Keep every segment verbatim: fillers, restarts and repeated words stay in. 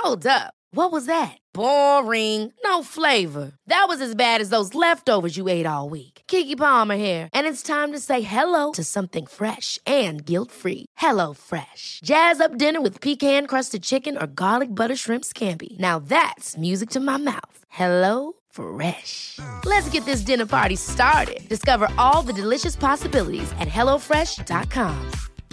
Hold up. What was that? Boring. No flavor. That was as bad as those leftovers you ate all week. Keke Palmer here. And it's time to say hello to something fresh and guilt-free. Hello Fresh. Jazz up dinner with pecan-crusted chicken or garlic butter shrimp scampi. Now that's music to my mouth. Hello Fresh. Let's get this dinner party started. Discover all the delicious possibilities at hello fresh dot com.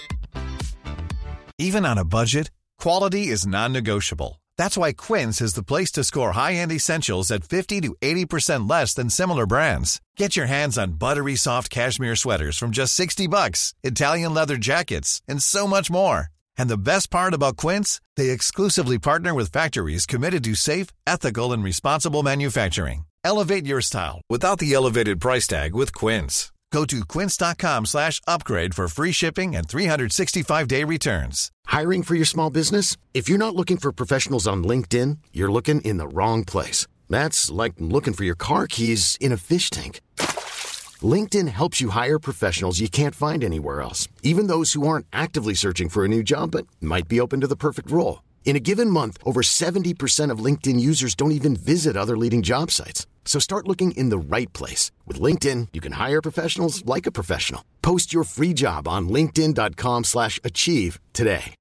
Even on a budget, quality is non-negotiable. That's why Quince is the place to score high-end essentials at fifty to eighty percent less than similar brands. Get your hands on buttery soft cashmere sweaters from just sixty bucks, Italian leather jackets, and so much more. And the best part about Quince, they exclusively partner with factories committed to safe, ethical, and responsible manufacturing. Elevate your style without the elevated price tag with Quince. Go to quince.com slash upgrade for free shipping and three sixty-five day returns. Hiring for your small business? If you're not looking for professionals on LinkedIn, you're looking in the wrong place. That's like looking for your car keys in a fish tank. LinkedIn helps you hire professionals you can't find anywhere else, even those who aren't actively searching for a new job but might be open to the perfect role. In a given month, over seventy percent of LinkedIn users don't even visit other leading job sites. So start looking in the right place. With LinkedIn, you can hire professionals like a professional. Post your free job on linkedin.com slash achieve today.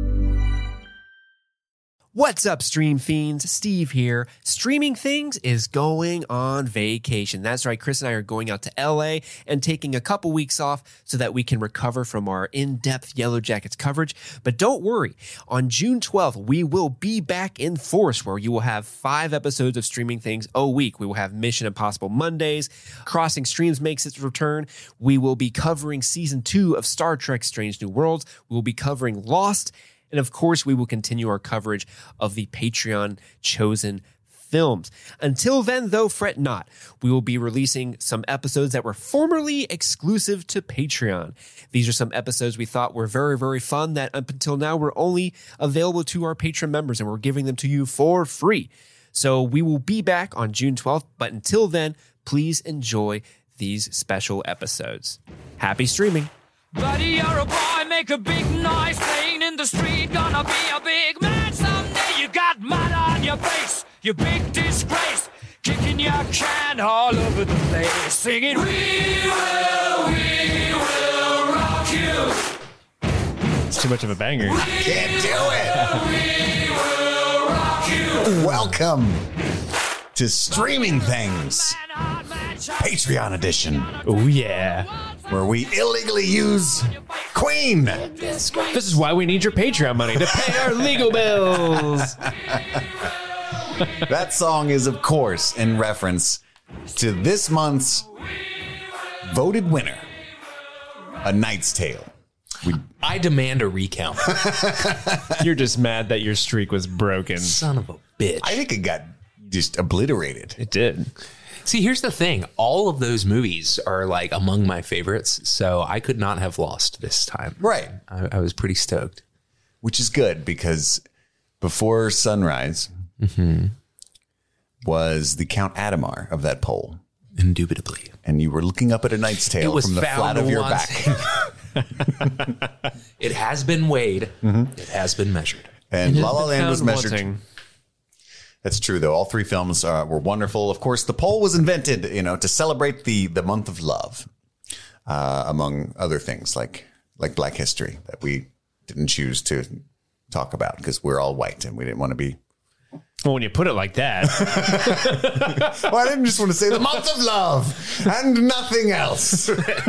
What's up, Stream Fiends? Steve here. Streaming Things is going on vacation. That's right, Chris and I are going out to L A and taking a couple weeks off so that we can recover from our in-depth Yellow Jackets coverage. But don't worry, on June twelfth, we will be back in force where you will have five episodes of Streaming Things a week. We will have Mission Impossible Mondays. Crossing Streams makes its return. We will be covering season two of Star Trek Strange New Worlds. We will be covering Lost. And of course, we will continue our coverage of the Patreon chosen films. Until then, though, fret not. We will be releasing some episodes that were formerly exclusive to Patreon. These are some episodes we thought were very, very fun that up until now were only available to our Patreon members, and we're giving them to you for free. So we will be back on June twelfth, but until then, please enjoy these special episodes. Happy streaming. Buddy, you're a boy, make a big noise, playing in the street, gonna be a big man someday. You got mud on your face, you big disgrace, kicking your can all over the place, singing, we will, we will rock you. It's too much of a banger. We Can't do will, it. We will rock you. Welcome to Streaming Things, Patreon edition. Oh, yeah. Where we illegally use Queen. This is why we need your Patreon money to pay our legal bills. That song is, of course, in reference to this month's voted winner, A Knight's Tale. We- I demand a recount. You're just mad that your streak was broken. Son of a bitch. I think it got just obliterated. It did. See, here's the thing. All of those movies are like among my favorites, so I could not have lost this time. Right. I, I was pretty stoked. Which is good because Before Sunrise mm-hmm. was the Count Adhemar of that poll. Indubitably. And you were looking up at A Knight's Tale It was from the flat of your back. It has been weighed. Mm-hmm. It has been measured. And It La La Land was measured. Wanting. That's true, though. All three films uh, were wonderful. Of course, the poll was invented, you know, to celebrate the the month of love, uh, among other things like like Black History that we didn't choose to talk about because we're all white and we didn't want to be. Well, when you put it like that. Well, I didn't just want to say the month of love and nothing else.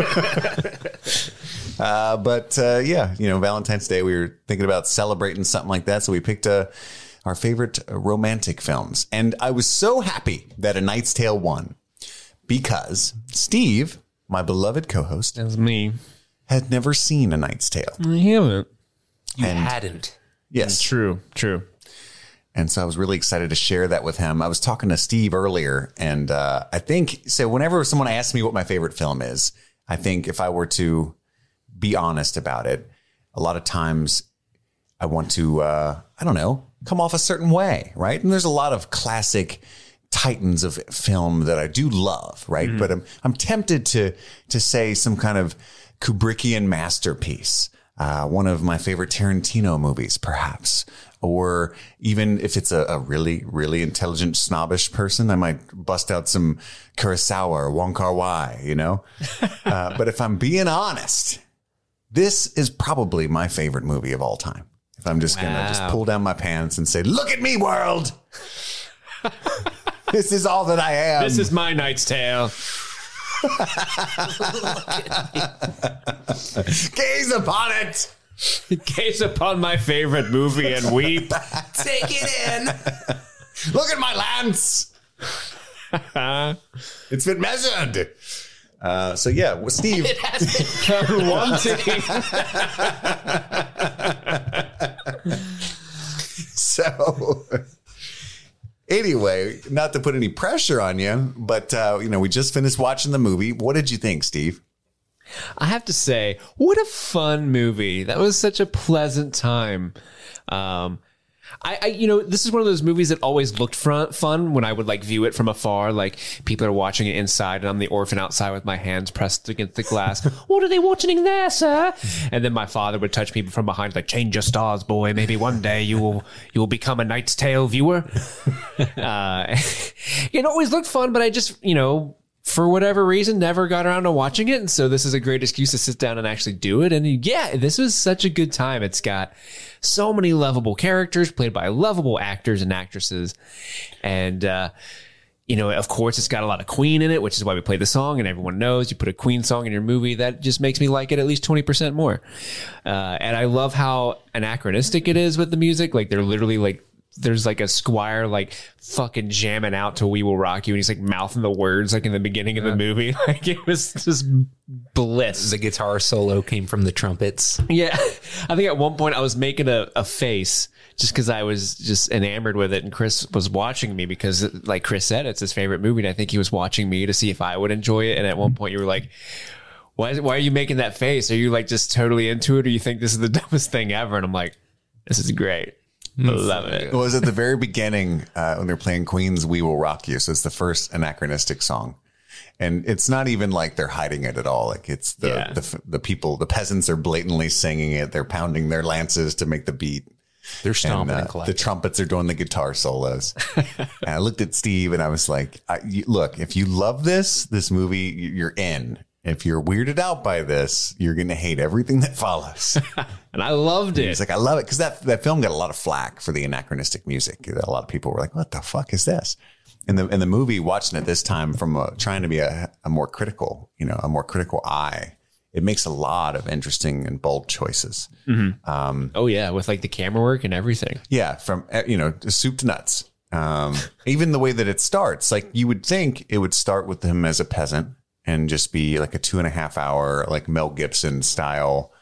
uh, but uh, yeah, you know, Valentine's Day, we were thinking about celebrating something like that. So we picked a. Our favorite romantic films. And I was so happy that A Knight's Tale won because Steve, my beloved co-host, That's me. had never seen A Knight's Tale. I haven't. You And- hadn't. Yes. True, true. And so I was really excited to share that with him. I was talking to Steve earlier, and uh, I think, so whenever someone asks me what my favorite film is, I think if I were to be honest about it, a lot of times I want to, uh, I don't know, come off a certain way, right? And there's a lot of classic titans of film that I do love, right? Mm-hmm. But I'm I'm tempted to to say some kind of Kubrickian masterpiece. uh, one of my favorite Tarantino movies, perhaps. Or even if it's a, a really, really intelligent, snobbish person, I might bust out some Kurosawa or Wong Kar-wai, you know? uh, but if I'm being honest, this is probably my favorite movie of all time. If I'm just wow. going to just pull down my pants and say, look at me, world. This is all that I am. This is my Knight's Tale. Gaze upon it. Gaze upon my favorite movie and weep. Take it in. Look at my lance. It's been measured. Uh, so yeah, well, Steve. It has been wanting. So anyway, not to put any pressure on you, but uh, you know, we just finished watching the movie. What did you think, Steve? I have to say, what a fun movie. That was such a pleasant time. Um, I, I, you know, this is one of those movies that always looked fun, fun when I would like view it from afar. Like people are watching it inside and I'm the orphan outside with my hands pressed against the glass. What are they watching there, sir? And then my father would touch me from behind like, change your stars, boy. Maybe one day you will, you will become a Knight's Tale viewer. uh, it always looked fun, but I just, you know, for whatever reason, never got around to watching it. And so this is a great excuse to sit down and actually do it. And yeah, this was such a good time. It's got so many lovable characters played by lovable actors and actresses. And, uh, you know, of course, it's got a lot of Queen in it, which is why we play the song. And everyone knows you put a Queen song in your movie. That just makes me like it at least twenty percent more. Uh, and I love how anachronistic it is with the music. Like they're literally like, there's like a squire like fucking jamming out to We Will Rock You and he's like mouthing the words like in the beginning of the movie. Like it was just bliss. The guitar solo came from the trumpets. Yeah. I think at one point I was making a, a face just because I was just enamored with it and Chris was watching me because like Chris said, it's his favorite movie and I think he was watching me to see if I would enjoy it. And at one point you were like, why, is, why are you making that face? Are you like just totally into it or you think this is the dumbest thing ever? And I'm like, this is great. I love it. It was at the very beginning uh, when they're playing Queen's We Will Rock You. So it's the first anachronistic song. And it's not even like they're hiding it at all. Like it's the, yeah. the, the people, the peasants are blatantly singing it. They're pounding their lances to make the beat. They're stomping and, uh, and collecting. The trumpets are doing the guitar solos. And I looked at Steve and I was like, I, you, look, if you love this, this movie, you're in. If you're weirded out by this, you're going to hate everything that follows. And I loved it. He's like, I love it. Because that, that film got a lot of flack for the anachronistic music. A lot of people were like, what the fuck is this? In the in the movie, watching it this time from a, trying to be a, a more critical, you know, a more critical eye, it makes a lot of interesting and bold choices. Mm-hmm. Um, oh, yeah. With like the camera work and everything. Yeah. From, you know, soup to nuts. Um, even the way that it starts, like you would think it would start with him as a peasant. And just be like a two and a half hour, like Mel Gibson style,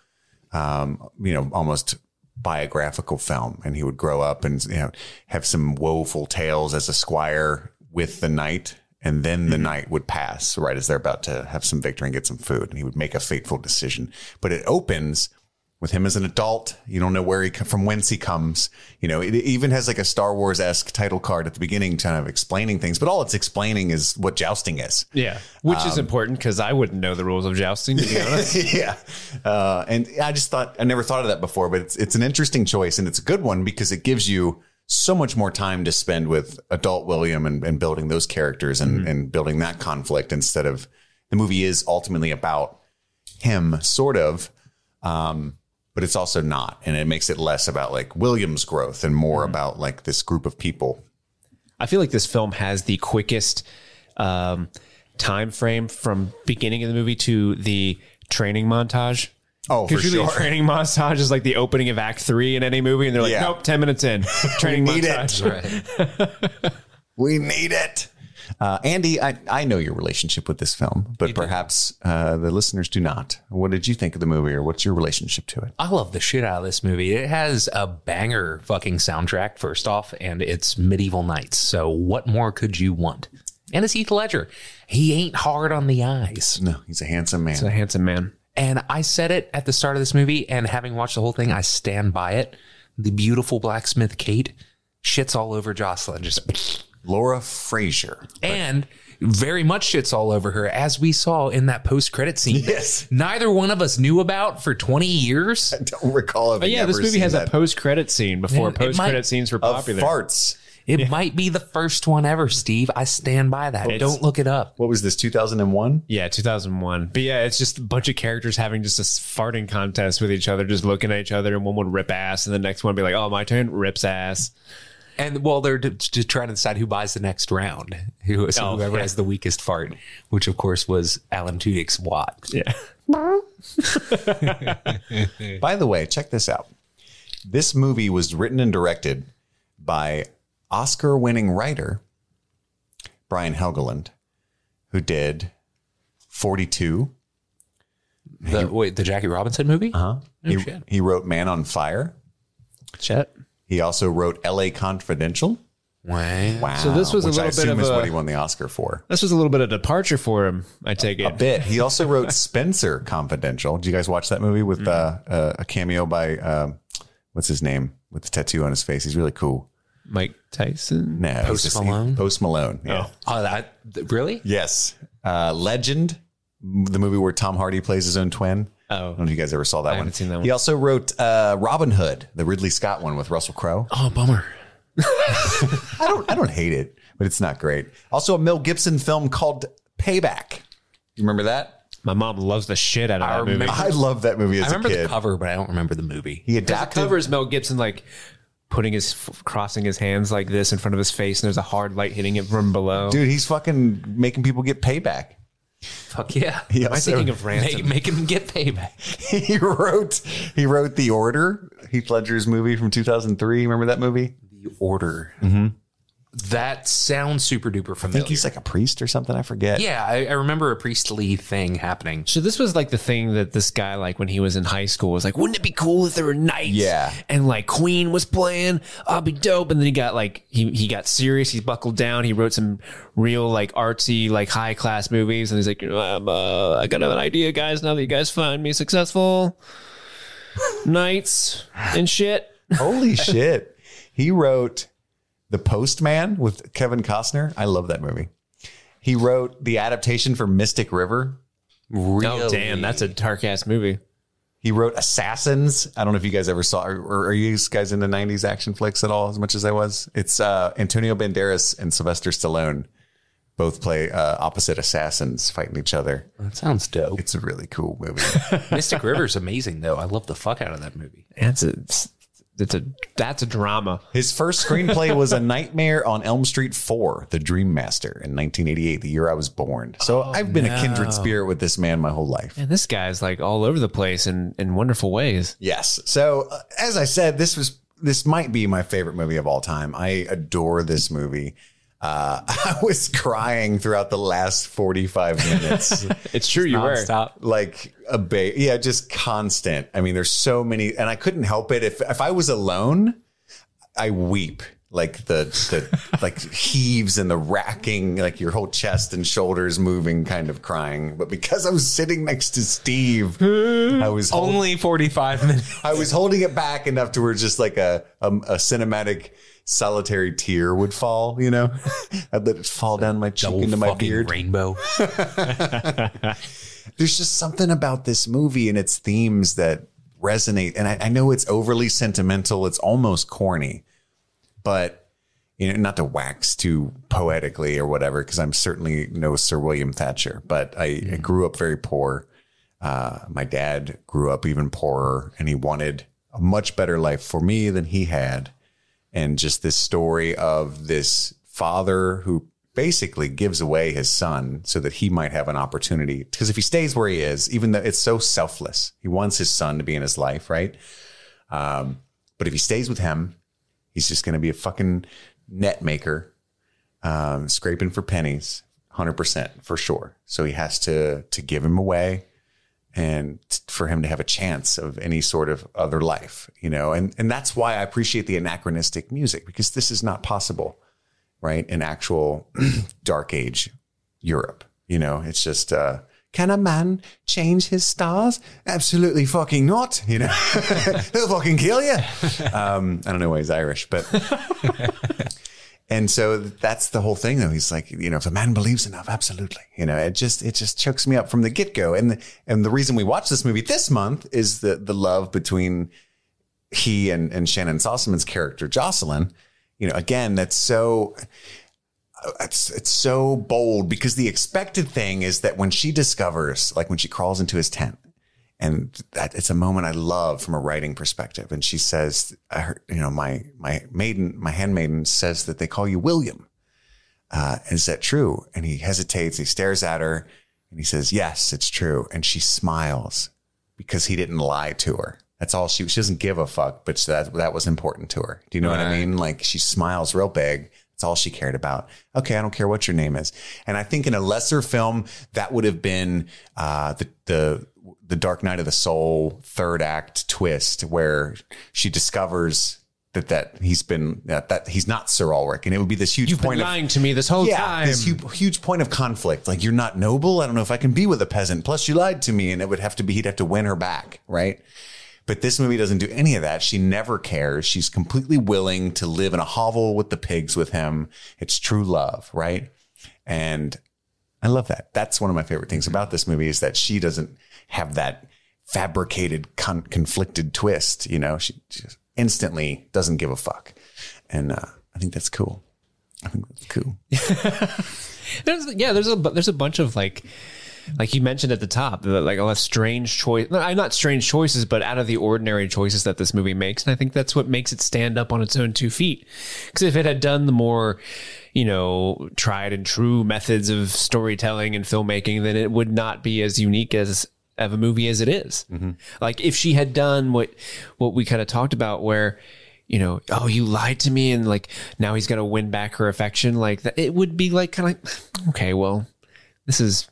um, you know, almost biographical film. And he would grow up and, you know, have some woeful tales as a squire with the knight. And then the mm-hmm. night would pass right as they're about to have some victory and get some food. And he would make a fateful decision. But it opens with him as an adult. You don't know where he from whence he comes. You know, it even has like a Star Wars-esque title card at the beginning, kind of explaining things. But all it's explaining is what jousting is. Yeah, which um, is important because I wouldn't know the rules of jousting, to be honest. Yeah, uh, and I just thought I never thought of that before, but it's it's an interesting choice and it's a good one because it gives you so much more time to spend with adult William and, and building those characters and, mm-hmm. and building that conflict instead of the movie is ultimately about him, sort of. Um, But it's also not. And it makes it less about like William's growth and more mm-hmm. about like this group of people. I feel like this film has the quickest um, time frame from beginning of the movie to the training montage. Oh, for usually sure. A training montage is like the opening of Act Three in any movie. And they're like, yeah. nope, ten minutes in. Training we need montage. It. Right. We need it. Uh, Andy, I, I know your relationship with this film, but you perhaps uh, the listeners do not. What did you think of the movie or what's your relationship to it? I love the shit out of this movie. It has a banger fucking soundtrack, first off, and it's medieval knights. So what more could you want? And it's Heath Ledger. He ain't hard on the eyes. No, he's a handsome man. He's a handsome man. And I said it at the start of this movie, and having watched the whole thing, I stand by it. The beautiful blacksmith Kate shits all over Jocelyn. Just... Laura Frazier. And very much shits all over her, as we saw in that post-credit scene. Yes. Neither one of us knew about for twenty years. I don't recall if But yeah, this movie has a post-credit scene before Yeah, it post-credit might- scenes were of popular. farts. It might be the first one ever, Steve. I stand by that. It's- Don't look it up. What was this, two thousand one? Yeah, two thousand one. But yeah, it's just a bunch of characters having just a farting contest with each other, just looking at each other, and one would rip ass, and the next one would be like, oh, my turn, rips ass. And well, they're d- just trying to decide who buys the next round. Who, so Oh, whoever yeah. has the weakest fart, which of course was Alan Tudyk's Watt. Yeah. By the way, check this out. This movie was written and directed by Oscar-winning writer Brian Helgeland, who did forty-two. The, wait, the Jackie Robinson movie? Uh-huh. No he, shit. he wrote Man on Fire. Chet. He also wrote L A Confidential. Wow. Wow. So this was a which I little bit assume of is a- what he won the Oscar for. This was a little bit of departure for him, I take it. A bit. He also wrote Spencer Confidential. Did you guys watch that movie with uh, uh, a cameo by, um, what's his name? With the tattoo on his face. He's really cool. Mike Tyson. No, Post he's just- Malone? Post Malone. Yeah. Oh, that really? Yes. Uh, Legend, the movie where Tom Hardy plays his own twin. Oh. I don't know if you guys ever saw that I one. haven't seen that one. He also wrote uh, Robin Hood, the Ridley Scott one with Russell Crowe. Oh, bummer. I don't I don't hate it, but it's not great. Also a Mel Gibson film called Payback. You remember that? My mom loves the shit out of I that movie. remember- I love that movie as I remember a kid. the cover, but I don't remember the movie. He The adapted. cover is Mel Gibson like putting his crossing his hands like this in front of his face, and there's a hard light hitting it from below. Dude, he's fucking making people get payback. Fuck yeah. He Am I also- thinking of Make, Ransom? make him get payback. he wrote he wrote The Order, Heath Ledger's movie from two thousand three. Remember that movie? The Order. Mm-hmm. That sounds super duper I familiar. think he's like a priest or something. I forget. yeah, I, I remember a priestly thing happening. So this was like the thing that this guy, like when he was in high school, was like, wouldn't it be cool if there were knights? Yeah. And like Queen was playing, I'll be dope. And then he got like, he, he got serious. He buckled down. He wrote some real like artsy, like high class movies. And he's like, I'm, uh, I got an idea, guys. Now that you guys find me successful, knights and shit. Holy shit. He wrote The Postman with Kevin Costner. I love that movie. He wrote the adaptation for Mystic River. Really? Oh, damn. That's a dark ass movie. He wrote Assassins. I don't know if you guys ever saw, or, or are you guys into nineties action flicks at all as much as I was? It's uh, Antonio Banderas and Sylvester Stallone both play uh, opposite assassins fighting each other. That sounds dope. It's a really cool movie. Mystic River's amazing, though. I love the fuck out of that movie. That's a, it's a, that's a drama. His first screenplay was A Nightmare on Elm Street four, The Dream Master, in nineteen eighty-eight, the year I was born. So I've been a kindred spirit with this man my whole life. And this guy's like all over the place in, in wonderful ways. Yes. So uh, as I said, this was this might be my favorite movie of all time. I adore this movie. Uh, I was crying throughout the last forty-five minutes. It's true, you were. Nonstop. Like a ba- yeah, just constant. I mean, there's so many, and I couldn't help it. If if I was alone, I weep. Like the the like heaves and the racking, like your whole chest and shoulders moving, kind of crying. But because I was sitting next to Steve, I was hold- Only forty-five minutes. I was holding it back enough to where just like a a, a cinematic solitary tear would fall. You know, I'd let it fall down my cheek Double into my fucking beard. rainbow. There's just something about this movie and its themes that resonate. And I, I know it's overly sentimental. It's almost corny, but you know, not to wax too poetically or whatever, because I'm certainly no Sir William Thatcher, but I, I grew up very poor. Uh, my dad grew up even poorer, and he wanted a much better life for me than he had. And just this story of this father who basically gives away his son so that he might have an opportunity. Because if he stays where he is, even though it's so selfless, he wants his son to be in his life, right? Um, but if he stays with him, he's just going to be a fucking net maker, um, scraping for pennies, one hundred percent for sure. So he has to to give him away, and t- for him to have a chance of any sort of other life, you know. And and that's why I appreciate the anachronistic music, because this is not possible, right? In actual dark age Europe, you know, it's just, uh, can a man change his stars? Absolutely fucking not. You know, they'll fucking kill you. Um, I don't know why he's Irish, but And so that's the whole thing, though. He's like, you know, if a man believes enough, absolutely. You know, it just it just chokes me up from the get go. And the, and the reason we watched this movie this month is the the love between he and and Shannon Sossaman's character Jocelyn. You know, again, that's so it's it's so bold, because the expected thing is that when she discovers, like when she crawls into his tent. And that it's a moment I love from a writing perspective. And she says, I heard, you know, my, my maiden, my handmaiden says that they call you William. Uh, is that true? And he hesitates. He stares at her and he says, yes, it's true. And she smiles because he didn't lie to her. That's all she, she doesn't give a fuck, but that, that was important to her. Do you know right. what I mean? Like, she smiles real big. That's all she cared about. Okay, I don't care what your name is. And I think in a lesser film, that would have been uh, the, the, the Dark Night of the Soul third act twist, where she discovers that, that he's been, that, that he's not Sir Ulrich. And it would be this huge You've point been of lying to me this whole yeah, time. This huge, huge point of conflict. Like, you're not noble. I don't know if I can be with a peasant. Plus you lied to me, and it would have to be, he'd have to win her back. Right. But this movie doesn't do any of that. She never cares. She's completely willing to live in a hovel with the pigs with him. It's true love. Right. And I love that. That's one of my favorite things about this movie, is that she doesn't have that fabricated, con- conflicted twist. You know, she, she just instantly doesn't give a fuck. And uh, I think that's cool. I think that's cool. there's, yeah, there's a, there's a bunch of like, like you mentioned at the top, like a lot of strange choice, not strange choices, but out of the ordinary choices that this movie makes. And I think that's what makes it stand up on its own two feet. Because if it had done the more, you know, tried and true methods of storytelling and filmmaking, then it would not be as unique as of a movie as it is. Mm-hmm. Like, if she had done what, what we kind of talked about, where, you know, oh, you lied to me, and like, now he's going to win back her affection. Like that, it would be like, kind of like, okay, well, this is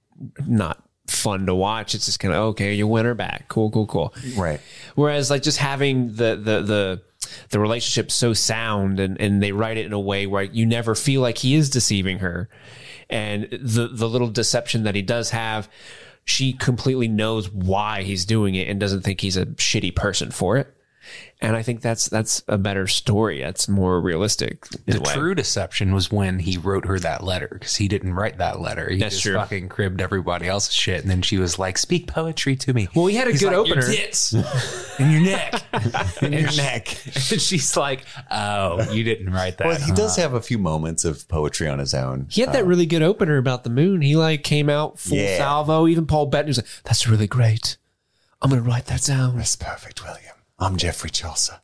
not fun to watch. It's just kind of, okay, you win her back. Cool, cool, cool. Right. Whereas like just having the, the, the, the relationship so sound, and, and they write it in a way where you never feel like he is deceiving her. And the, the little deception that he does have, she completely knows why he's doing it and doesn't think he's a shitty person for it. And I think that's that's a better story. That's more realistic. The true deception was when he wrote her that letter, because he didn't write that letter. He that's just true. fucking cribbed everybody else's shit, and then she was like, "Speak poetry to me." Well, we had a He's good like, opener. Your tits and your neck, In your neck. And she's like, "Oh, you didn't write that." Well, he does have a few moments of poetry on his own. He had that Uh, really good opener about the moon. He like came out full Yeah. salvo. Even Paul Bettany was like, "That's really great. I'm gonna write that down." That's perfect, William. I'm Geoffrey Chaucer.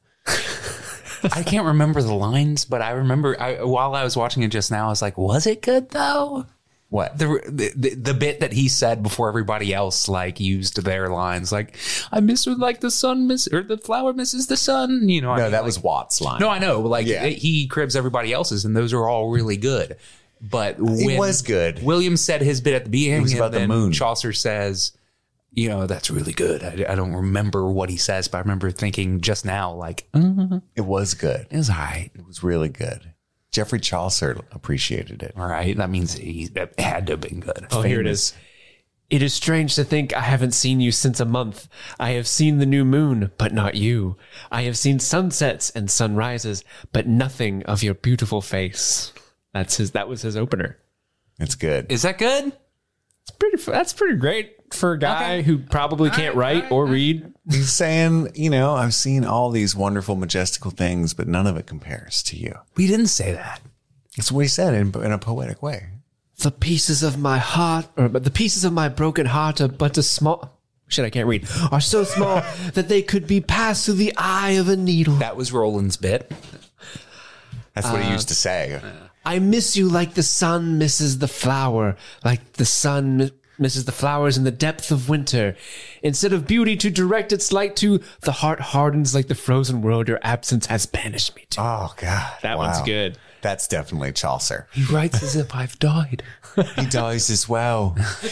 I can't remember the lines, but I remember I, while I was watching it just now, I was like, "Was it good though?" What? The, the the bit that he said before everybody else like used their lines, like, "I miss her like the sun miss or the flower misses the sun." You know, No, I mean, that like, was Watt's line. no, I know. Like Yeah. he cribs everybody else's, and those are all really good. But when It was good. William said his bit at the beginning, It was and about the then moon. Chaucer says, "You know, that's really good." I, I don't remember what he says, but I remember thinking just now, like, uh, It was good. "It's all right." It was really good. Geoffrey Chaucer appreciated it. All right, that means he it had to have been good. Oh, here it is. It is strange to think I haven't seen you since a month. I have seen the new moon, but not you. I have seen sunsets and sunrises, but nothing of your beautiful face. That's his. That was his opener. It's good. Is that good? It's pretty. That's pretty great for a guy Okay. who probably can't write or read. He's saying, you know, I've seen all these wonderful, majestical things, but none of it compares to you. We didn't say that. That's what he said in, in a poetic way. The pieces of my heart, or but the pieces of my broken heart are but a small. Shit, I can't read. Are so small that they could be passed through the eye of a needle. That was Roland's bit. That's what he used to say. I miss you like the sun misses the flower, like the sun mi- misses the flowers in the depth of winter. Instead of beauty to direct its light to, the heart hardens like the frozen world your absence has banished me to. Oh, God. That Wow. one's good. That's definitely Chaucer. He writes as if I've died. He dies as well.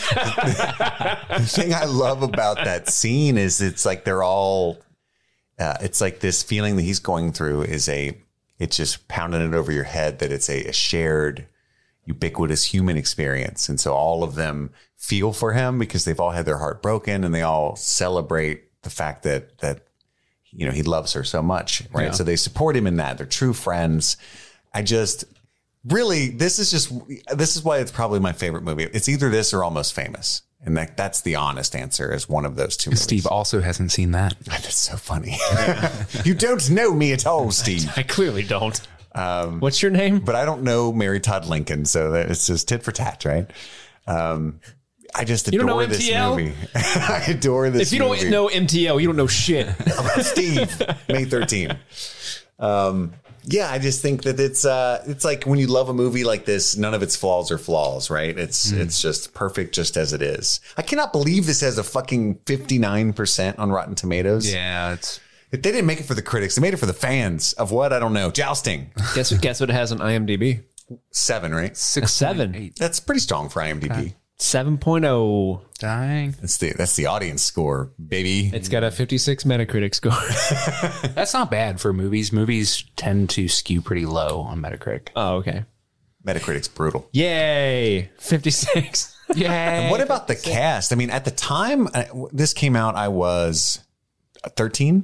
The thing I love about that scene is it's like they're all, uh, it's like this feeling that he's going through is a, it's just pounding it over your head that it's a, a shared, ubiquitous human experience. And so all of them feel for him because they've all had their heart broken, and they all celebrate the fact that, that, you know, he loves her so much. Right. Yeah. So they support him in that. They're true friends. I just really, this is just, this is why it's probably my favorite movie. It's either this or Almost Famous. And that, that's the honest answer, is one of those two movies. Steve also hasn't seen that. That's so funny. You don't know me at all, Steve. I clearly don't. Um, What's your name? But I don't know Mary Todd Lincoln, so that it's just tit for tat, right? Um, I just adore you don't know this M T L? movie. I adore this If you movie. don't know M T L, you don't know shit. About Steve, May thirteenth. Um, yeah, I just think that it's uh, it's like when you love a movie like this, none of its flaws are flaws, right? It's mm. it's just perfect just as it is. I cannot believe this has a fucking fifty-nine percent on Rotten Tomatoes. Yeah, it's They didn't make it for the critics. They made it for the fans of what? I don't know. Jousting. Guess what? Guess what it has on IMDb? Seven, right? A seven. That's pretty strong for IMDb. Okay. seven point oh. Dang. That's the that's the audience score, baby. It's got a fifty-six Metacritic score. That's not bad for movies. Movies tend to skew pretty low on Metacritic. Oh, okay. Metacritic's brutal. Yay. fifty-six. Yay. And what about the cast? I mean, at the time uh, this came out, I was thirteen.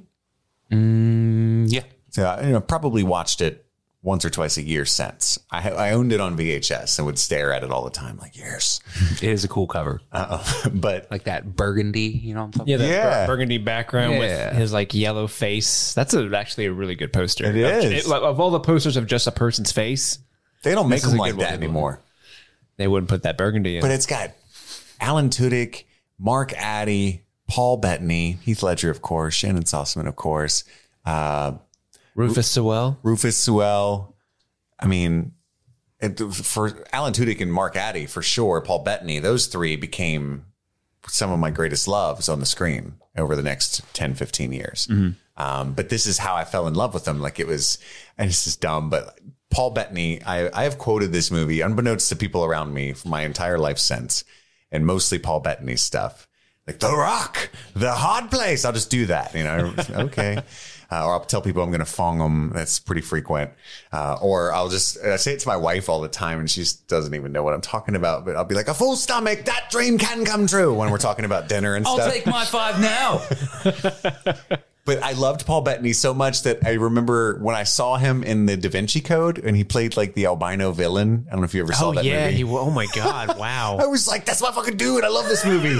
Mm, yeah. So I you know, probably watched it once or twice a year since. I, I owned it on V H S and would stare at it all the time, like, yes. It is a cool cover. Uh-oh. But like that burgundy, you know what I'm talking Yeah, the Yeah. bur- burgundy background Yeah. with his like yellow face. That's a, actually a really good poster. It Of- is. It, of all the posters of just a person's face, they don't make This is them a like good one, that good one. anymore. they wouldn't put that burgundy in. But it's got Alan Tudyk, Mark Addy, Paul Bettany, Heath Ledger, of course, Shannon Sossaman, of course, uh, Rufus Sewell. Rufus Sewell. I mean, it, for Alan Tudyk and Mark Addy, for sure, Paul Bettany, those three became some of my greatest loves on the screen over the next ten, fifteen years. Mm-hmm. Um, but this is how I fell in love with them. Like it was, and this is dumb, but Paul Bettany, I, I have quoted this movie unbeknownst to people around me for my entire life since, and mostly Paul Bettany's stuff. Like The Rock, The Hard Place. I'll just do that, you know, okay. Uh, or I'll tell people I'm going to fong them. That's pretty frequent. Uh, or I'll just I say it to my wife all the time, and she just doesn't even know what I'm talking about. But I'll be like, a full stomach, that dream can come true, when we're talking about dinner and I'll stuff. take my five now. But I loved Paul Bettany so much that I remember when I saw him in the Da Vinci Code, and he played like the albino villain. I don't know if you ever saw Oh that yeah, movie. he. Oh my God! Wow. I was like, that's my fucking dude. I love this movie.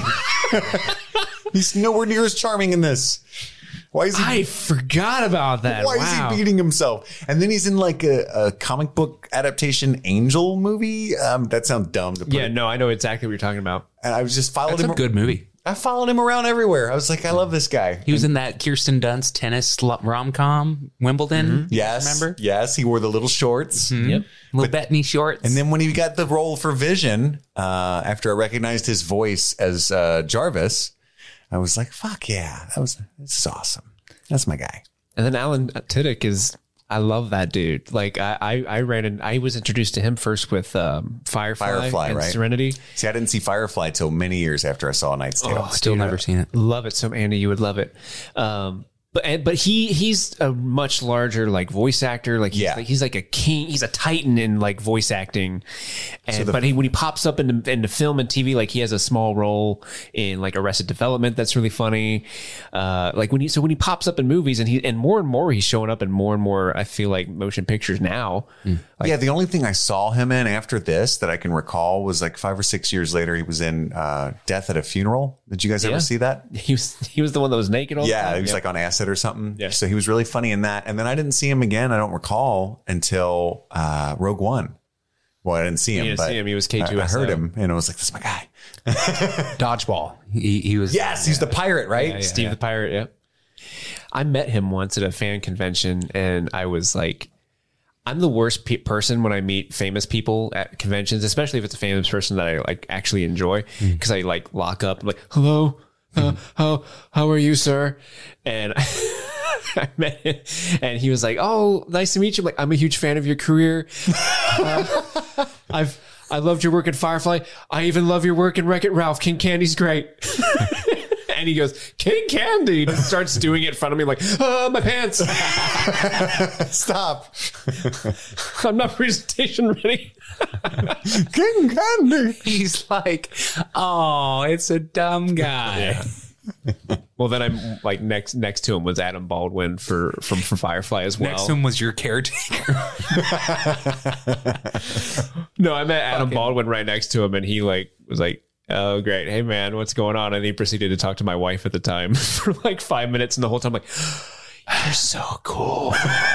He's nowhere near as charming in this. Why is he? I forgot about that. Why wow. is he beating himself? And then he's in like a, a comic book adaptation Angel movie. Um, that sounds dumb to put. Yeah, it. no, I know exactly what you're talking about. And I was just followed That's him. a good movie. I followed him around everywhere. I was like, I love this guy. He was in that Kirsten Dunst tennis rom com, Wimbledon. Yes. Remember? Yes. He wore the little shorts. Yep. Little Bettany shorts. And then when he got the role for Vision, uh, after I recognized his voice as uh, Jarvis, I was like, fuck yeah. That was, this is awesome. That's my guy. And then Alan Tudyk is, I love that dude. Like I, I, I ran and I was introduced to him first with um, Firefly, Firefly, and right? Serenity. See, I didn't see Firefly till many years after I saw A Knight's Tale. Oh, Still dude, never I seen it. Love it. So Andy, you would love it. Um, but and, but he he's a much larger like voice actor. Like he's, Yeah. like he's like a king. He's a titan in like voice acting. And the- but he, when he pops up into into film and T V, like he has a small role in like Arrested Development. That's really funny. Uh, like when he so when he pops up in movies and he and more and more he's showing up in more and more. I feel like motion pictures now. Like, yeah, the only thing I saw him in after this that I can recall was like five or six years later. He was in uh, Death at a Funeral. Did you guys Yeah. ever see that? he was he was the one that was naked all the Yeah, time. he was Yep. like on acid or something. Yeah. So he was really funny in that. And then I didn't see him again. I don't recall until uh, Rogue One. Well, I didn't see him. didn't but see him. He was K I- two S O. I heard him and I was like, "This is my guy." Dodgeball. He, he was. Yes, he's the pirate, right? Steve the Pirate, yeah. I met him once at a fan convention, and I was like, I'm the worst pe- person when I meet famous people at conventions, especially if it's a famous person that I like actually enjoy, because I like lock up, I'm like, hello, uh, how how are you, sir? And I met him, and he was like, oh, nice to meet you. I'm like, I'm a huge fan of your career. Uh, I've I loved your work at Firefly. I even love your work in Wreck-It Ralph. King Candy's great. And he goes, King Candy, and starts doing it in front of me like, oh, my pants. Stop. I'm not presentation ready. King Candy. He's like, oh, it's a dumb guy. Well, then I'm like next next to him was Adam Baldwin for from for Firefly as well. Next to him was your caretaker. No, I met Adam Baldwin right next to him, and he like was like, "Oh, great, hey man, what's going on?" And he proceeded to talk to my wife at the time for like five minutes, and the whole time I'm like, "You're so cool."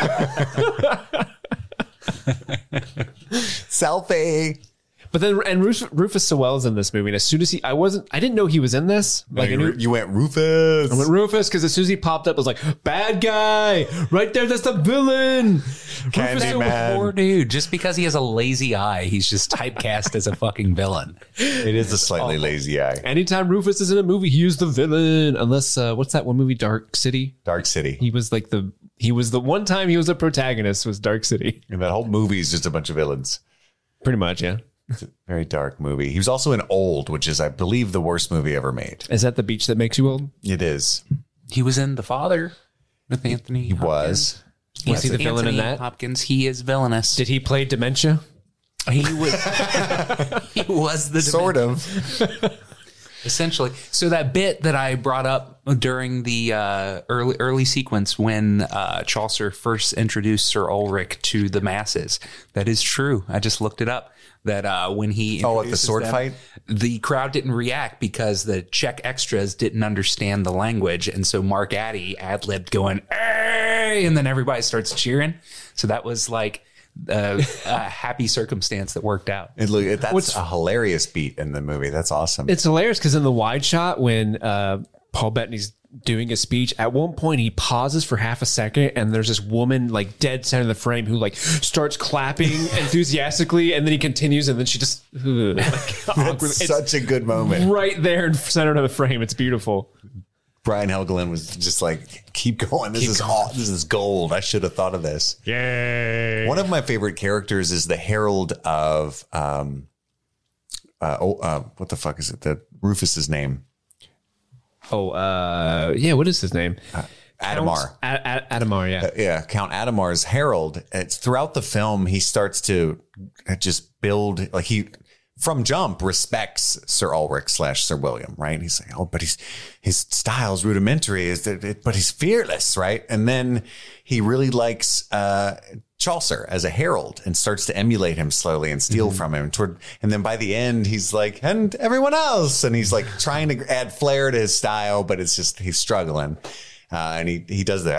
Selfie. But then, and Rufus, Rufus Sewell's in this movie. And as soon as he, I wasn't, I didn't know he was in this. Like, you, I knew, you went Rufus. I went Rufus because as soon as he popped up, I was like, bad guy, right there. That's the villain. Candyman. Poor dude. Just because he has a lazy eye, he's just typecast as a fucking villain. It is a slightly lazy eye. Anytime Rufus is in a movie, he is the villain. Unless, uh, what's that one movie, Dark City? Dark City. He was like the, he was the one time he was a protagonist was Dark City. And that whole movie is just a bunch of villains. Pretty much, yeah. It's a very dark movie. He was also in Old, which is, I believe, the worst movie ever made. Is that The Beach That Makes You Old? It is. He was in The Father with Anthony. He was. Was he the villain in that? Hopkins. He is villainous. Did he play dementia? He was. He was the Sort of. essentially. So that bit that I brought up during the uh, early early sequence when uh, Chaucer first introduced Sir Ulrich to the masses, that is true. I just looked it up. That uh, when he Oh, at the introduces sword them, fight? the crowd didn't react because the Czech extras didn't understand the language, and so Mark Addy ad-libbed going "Hey!" and then everybody starts cheering. So that was like uh, a happy circumstance that worked out. It, look, that's What's- a hilarious beat in the movie. That's awesome. It's hilarious because in the wide shot, when uh, Paul Bettany's doing a speech, at one point he pauses for half a second and there's this woman like dead center of the frame who like starts clapping enthusiastically, and then he continues and then she just ugh, like, awkwardly. It's It's such a good moment. right there in center of the frame. It's beautiful. Brian Helgeland was just like, keep going. This is all, this is gold. I should have thought of this. Yay. One of my favorite characters is the herald of um uh, oh uh what the fuck is it? The Rufus's name. Oh, uh, yeah. What is his name? Adamar. Ad- Ad- Adamar, yeah. Uh, yeah, Count Adamar's herald. It's throughout the film he starts to just build, like, he from jump respects Sir Ulrich slash Sir William, right? He's like, oh, but he's his style's rudimentary, is that it, but he's fearless, right? And then he really likes uh Chaucer as a herald and starts to emulate him slowly and steal mm-hmm. from him toward, and then by the end he's like, and everyone else, and he's like trying to add flair to his style, but it's just he's struggling. Uh, and he he does the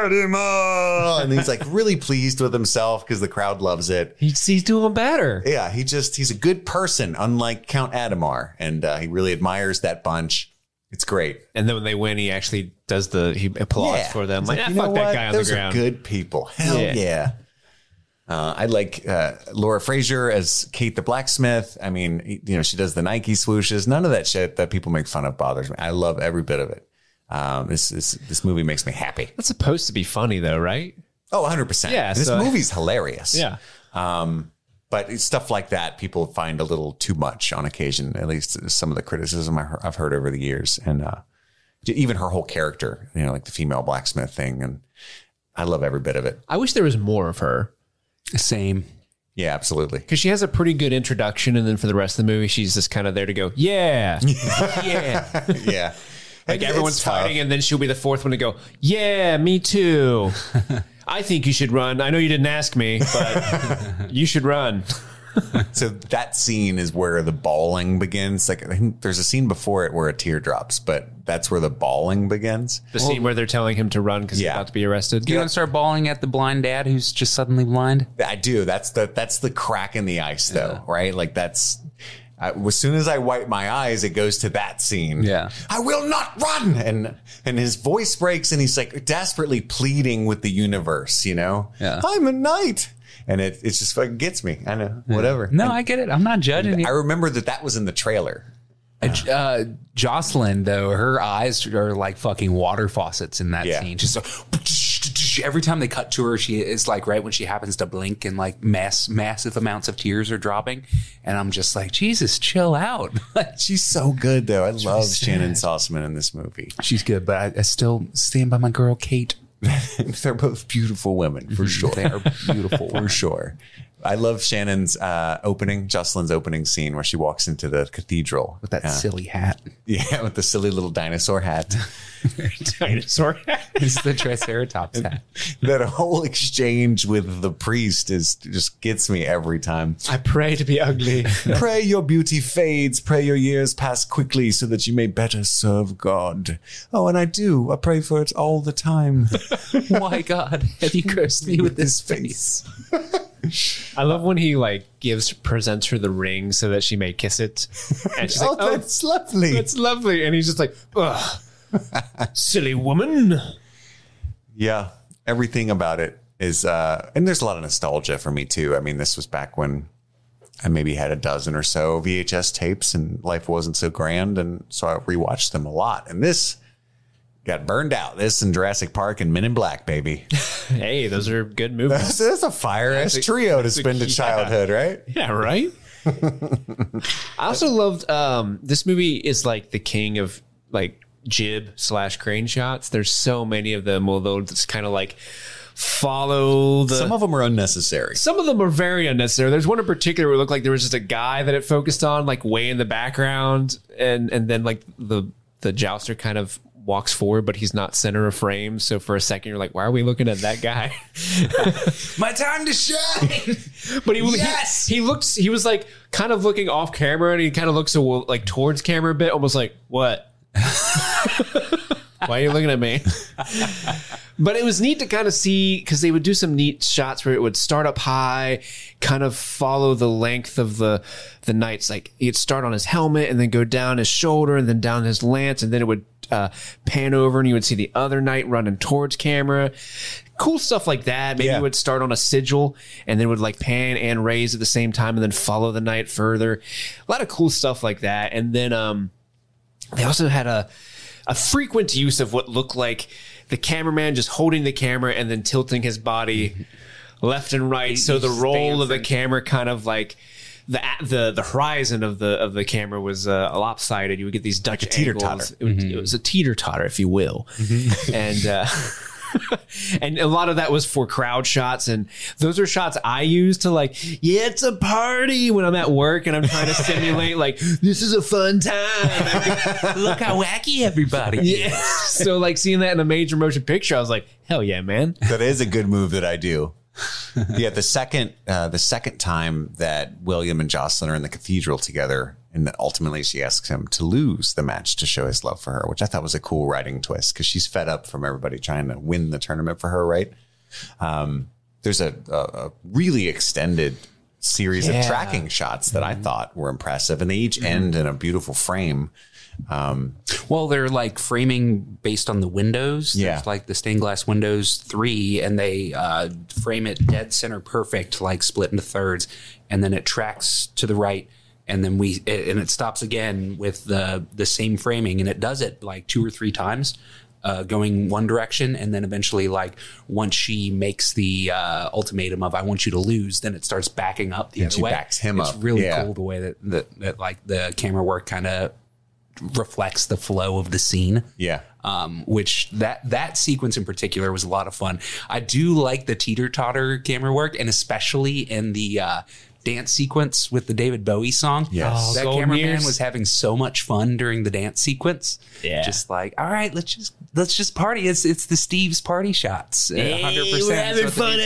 Adamar, and he's like really pleased with himself because the crowd loves it. He's, he's doing better. Yeah, he just he's a good person, unlike Count Adamar, and uh, he really admires that bunch. It's great. And then when they win, he actually does the he applauds Yeah. for them. He's Like, like, ah, you know fuck that what? guy on Those the ground. are good people. Hell yeah. Yeah. Uh, I like uh, Laura Frazier as Kate the blacksmith. I mean, you know, she does the Nike swooshes. None of that shit that people make fun of bothers me. I love every bit of it. Um, this this this movie makes me happy. That's supposed to be funny, though, right? Oh, one hundred percent. Yeah, This so- movie's hilarious. Yeah. Um, but it's stuff like that people find a little too much on occasion, at least some of the criticism I heard, I've heard over the years. And uh, even her whole character, you know, like the female blacksmith thing. And I love every bit of it. I wish there was more of her Same. Yeah, absolutely. because she has a pretty good introduction, and then for the rest of the movie, she's just kind of there to go, yeah, yeah. Yeah. Like It's everyone's tough. fighting, and then she'll be the fourth one to go, yeah, me too. I think you should run. I know you didn't ask me, but you should run. So that scene is where the bawling begins. Like, I think there's a scene before it where a tear drops, but that's where the bawling begins. The scene where they're telling him to run because Yeah. he's about to be arrested. Do you want to start bawling at the blind dad who's just suddenly blind? I do. That's the that's the crack in the ice, though, right? Like that's I, as soon as I wipe my eyes, it goes to that scene. Yeah. I will not run, and and his voice breaks, and he's like desperately pleading with the universe. You know, Yeah. I'm a knight, and it it just fucking gets me. I know, whatever. No, I get it. I'm not judging you. I remember that that was in the trailer. Uh, Jocelyn, though, her eyes are like fucking water faucets in that Yeah. scene. She's like, every time they cut to her, she is like right when she happens to blink and like mass massive amounts of tears are dropping. And I'm just like, Jesus, chill out. She's so good, though. I love Shannon Sossman in this movie. She's good, but I, I still stand by my girl, Kate. They're both beautiful women, for sure. They are beautiful. For sure. I love Shannon's uh, opening, Jocelyn's opening scene where she walks into the cathedral With that Uh, silly hat. Yeah, with the silly little dinosaur hat. Dinosaur. It's the Triceratops hat. That whole exchange with the priest is just gets me every time. I pray to be ugly. Pray your beauty fades, pray your years pass quickly so that you may better serve God. Oh, and I do. I pray for it all the time. Why, God, have you cursed me with this face? I love when he like gives presents her the ring so that she may kiss it, and she's Oh, like, "Oh, that's lovely. that's lovely," and he's just like, "Ugh, silly woman." Yeah, everything about it is, uh, and there's a lot of nostalgia for me too. I mean, this was back when I maybe had a dozen or so V H S tapes and life wasn't so grand. And so I rewatched them a lot. And this got burned out. This and Jurassic Park and Men in Black, baby. Hey, those are good movies. That's, that's a fire-ass That's a- trio to that's a spend a key- childhood, right? Yeah, right. I also loved um, this movie is like the king of like jib slash crane shots. There's so many of them, although it's kind of like follow the. Some of them are unnecessary. Some of them are very unnecessary. There's one in particular where it looked like there was just a guy that it focused on, like way in the background, and and then like the the jouster kind of walks forward, but he's not center of frame. So for a second, you're like, why are we looking at that guy? My time to shine. But he, Yes! he he looks he was like kind of looking off camera, and he kind of looks aw- like towards camera a bit, almost like, what? Why are you looking at me? But it was neat to kind of see, because they would do some neat shots where it would start up high, kind of follow the length of the the knights. Like he'd start on his helmet and then go down his shoulder and then down his lance, and then it would uh, pan over and you would see the other knight running towards camera. Cool stuff like that. Maybe Yeah. it would start on a sigil and then would like pan and raise at the same time and then follow the knight further. A lot of cool stuff like that. And then um, they also had a a frequent use of what looked like the cameraman just holding the camera and then tilting his body left and right. So the roll of the camera kind of like the the the horizon of the of the camera was uh, lopsided. You would get these Dutch a teeter-totter. angles. It, would, it was a teeter totter, if you will, and. Uh, And a lot of that was for crowd shots. And those are shots I use to like, yeah, it's a party when I'm at work and I'm trying to simulate like, this is a fun time. Look how wacky everybody is. Yeah. So like seeing that in a major motion picture, I was like, hell yeah, man. That is a good move that I do. Yeah, the second uh, the second time that William and Jocelyn are in the cathedral together, and ultimately she asks him to lose the match to show his love for her, which I thought was a cool writing twist because she's fed up from everybody trying to win the tournament for her, right? Um, there's a, a, a really extended series Yeah. of tracking shots that I thought were impressive, and they each end in a beautiful frame. Um, Well, they're like framing based on the windows. Yeah. There's like the stained glass windows three, and they uh, frame it dead center perfect, like split into thirds, and then it tracks to the right, and then we it, and it stops again with the the same framing, and it does it like two or three times. Uh, going one direction, and then eventually, like once she makes the uh, ultimatum of "I want you to lose," then it starts backing up the And other she way. backs him it's up. really Yeah. cool the way that, that that like the camera work kind of reflects the flow of the scene. yeah. Um, which that that sequence in particular was a lot of fun. I do like the teeter totter camera work, and especially in the uh, dance sequence with the David Bowie song. Yes. Oh, that Golden cameraman Years. was having so much fun during the dance sequence. Yeah. just like, all right, let's just let's just party. It's it's the Steve's party shots. Uh, one hundred percent we're having is what the fun,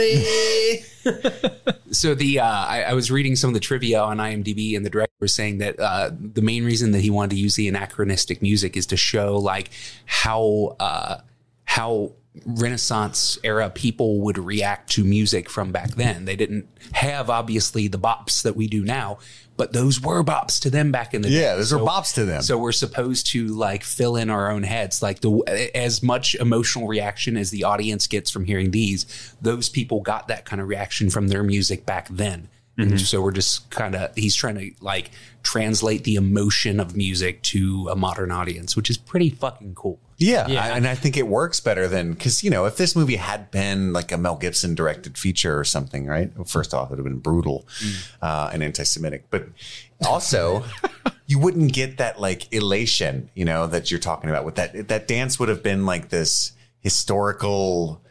beat's going. everybody. So the uh, I, I was reading some of the trivia on IMDb, and the director was saying that uh, the main reason that he wanted to use the anachronistic music is to show like how uh, how Renaissance era people would react to music from back then. They didn't have obviously the bops that we do now, but those were bops to them back in the day. Yeah, those are bops to them. So we're supposed to like fill in our own heads, like the as much emotional reaction as the audience gets from hearing these. Those people got that kind of reaction from their music back then. And so we're just kind of he's trying to like translate the emotion of music to a modern audience, which is pretty fucking cool. Yeah, I, and I think it works better than because you know if this movie had been like a Mel Gibson directed feature or something, right? Well, first off, it would have been brutal uh, and anti-Semitic, but also you wouldn't get that like elation, you know, that you're talking about with that. That dance would have been like this historical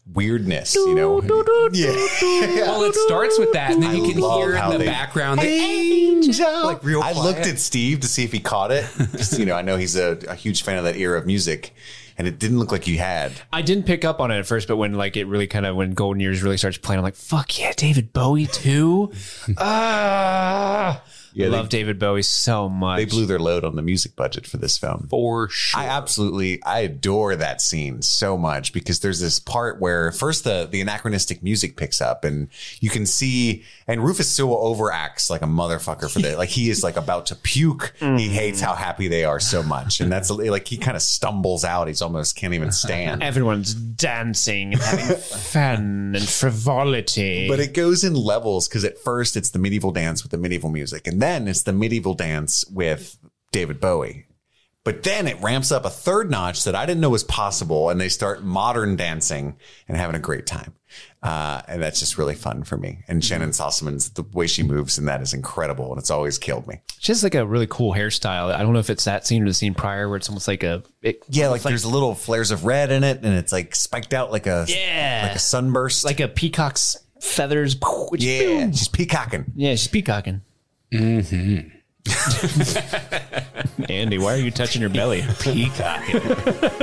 weirdness, you know? Yeah. Well, it starts with that, and then you I can love hear how in the they- background the angel, like real I quiet. looked at Steve to see if he caught it. Just, you know, I know he's a, a huge fan of that era of music, and it didn't look like you had. I didn't pick up on it at first, but when like it really kind of when Golden Years really starts playing, I'm like, fuck yeah, David Bowie too. Ah, Yeah, I they- love David Bowie so much. They blew their load on the music budget for this film. for sure. I absolutely, I adore that scene so much because there's this part where first the, the anachronistic music picks up and you can see, and Rufus Sewell overacts like a motherfucker for that. Like he is like about to puke. He hates how happy they are so much. And that's like, he kind of stumbles out. He's almost can't even stand. Everyone's dancing and having fun and frivolity. But it goes in levels because at first it's the medieval dance with the medieval music. And then it's the medieval dance with David Bowie. But then it ramps up a third notch that I didn't know was possible. And they start modern dancing and having a great time. Uh, and that's just really fun for me. And Shannon Sossaman's, the way she moves in that is incredible. And it's always killed me. She has like a really cool hairstyle. I don't know if it's that scene or the scene prior where it's almost like a it, Yeah, like almost there's little flares of red in it. And it's like spiked out like a, Yeah. like a sunburst. like a peacock's feathers. Which, yeah, she's peacocking. yeah, she's peacocking. Mm-hmm. Andy, why are you touching your belly? Peacocking.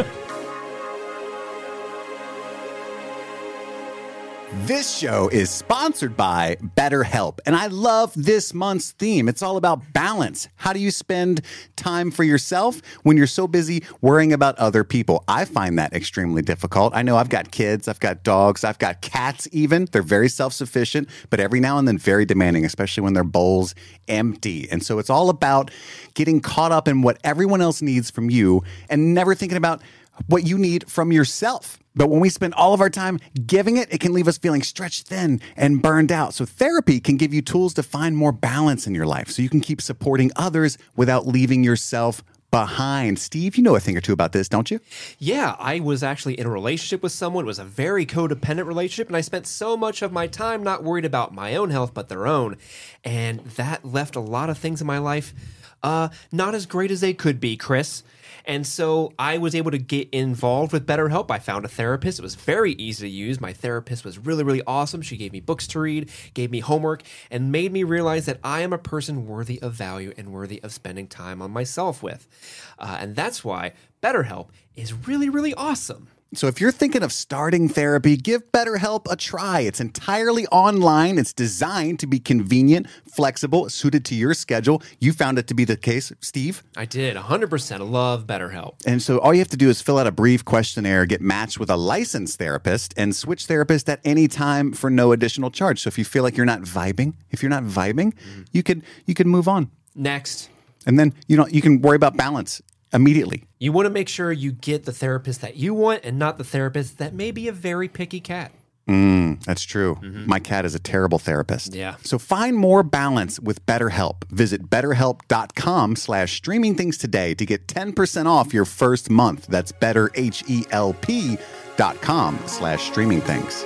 This show is sponsored by BetterHelp, and I love this month's theme. It's all about balance. How do you spend time for yourself when you're so busy worrying about other people? I find that extremely difficult. I know I've got kids, I've got dogs, I've got cats even. They're very self-sufficient, but every now and then very demanding, especially when their bowl's empty. And so it's all about getting caught up in what everyone else needs from you and never thinking about what you need from yourself. But when we spend all of our time giving it, it can leave us feeling stretched thin and burned out. So therapy can give you tools to find more balance in your life so you can keep supporting others without leaving yourself behind. Steve, you know a thing or two about this, don't you? Yeah, I was actually in a relationship with someone. It was a very codependent relationship, and I spent so much of my time not worried about my own health, but their own. And that left a lot of things in my life uh, not as great as they could be, Chris. And so I was able to get involved with BetterHelp. I found a therapist. It was very easy to use. My therapist was really, really awesome. She gave me books to read, gave me homework, and made me realize that I am a person worthy of value and worthy of spending time on myself with. Uh, and that's why BetterHelp is really, really awesome. So if you're thinking of starting therapy, give BetterHelp a try. It's entirely online. It's designed to be convenient, flexible, suited to your schedule. You found it to be the case, Steve. I did. one hundred percent love BetterHelp. And so all you have to do is fill out a brief questionnaire, get matched with a licensed therapist, and switch therapist at any time for no additional charge. So if you feel like you're not vibing, if you're not vibing, mm-hmm. you could you could move on. Next. And then you know you can worry about balance immediately. You want to make sure you get the therapist that you want and not the therapist that may be a very picky cat. Mm, that's true. Mm-hmm. My cat is a terrible therapist. Yeah. So find more balance with BetterHelp. Visit betterhelp.com slash streaming things today to get ten percent off your first month. That's betterhelp dot com slash streaming things.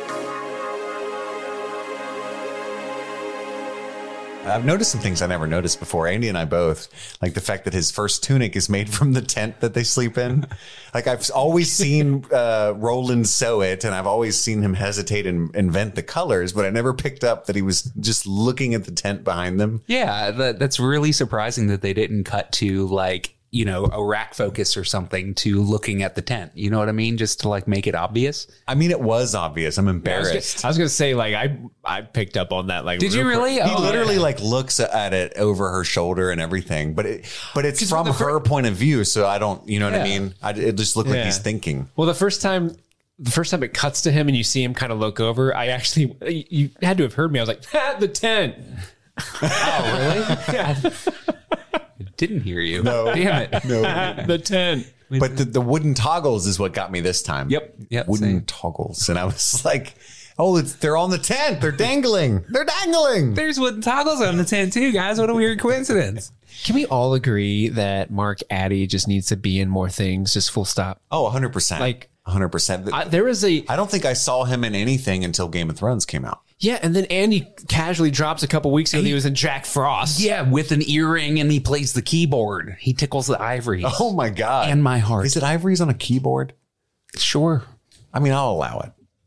I've noticed some things I never noticed before. Andy and I both, like the fact that his first tunic is made from the tent that they sleep in. Like I've always seen uh, Roland sew it, and I've always seen him hesitate and invent the colors, but I never picked up that he was just looking at the tent behind them. Yeah, that, that's really surprising that they didn't cut to like, you know, a rack focus or something to looking at the tent. You know what I mean? Just to like make it obvious. I mean, it was obvious. I'm embarrassed. I was gonna say, like, I I picked up on that. Like, Did you real really? quick. He Oh, literally yeah. like looks at it over her shoulder and everything, but it, but it's 'Cause from the fir- her point of view. So I don't, you know what I Yeah. mean? I, it just looked like Yeah. he's thinking. Well, the first time, the first time it cuts to him and you see him kind of look over, I actually, you had to have heard me. I was like, ah, the tent. Oh, really? Yeah. Didn't hear you. No. Damn it. No, The tent. but the, the wooden toggles is what got me this time. Yep. Yep. Wooden Same. toggles. And I was like, oh, it's, they're on the tent. They're dangling. They're dangling. There's wooden toggles on the tent too, guys. What a weird coincidence. Can we all agree that Mark Addy just needs to be in more things? Just full stop. Oh, one hundred percent. Like, one hundred percent. I, there was a I don't think I saw him in anything until Game of Thrones came out. yeah, and then Andy casually drops a couple weeks ago. He, he was in Jack Frost. Yeah, with an earring, and he plays the keyboard. He tickles the ivories. Oh my God. And my heart. Is it ivories on a keyboard? Sure. I mean, I'll allow it.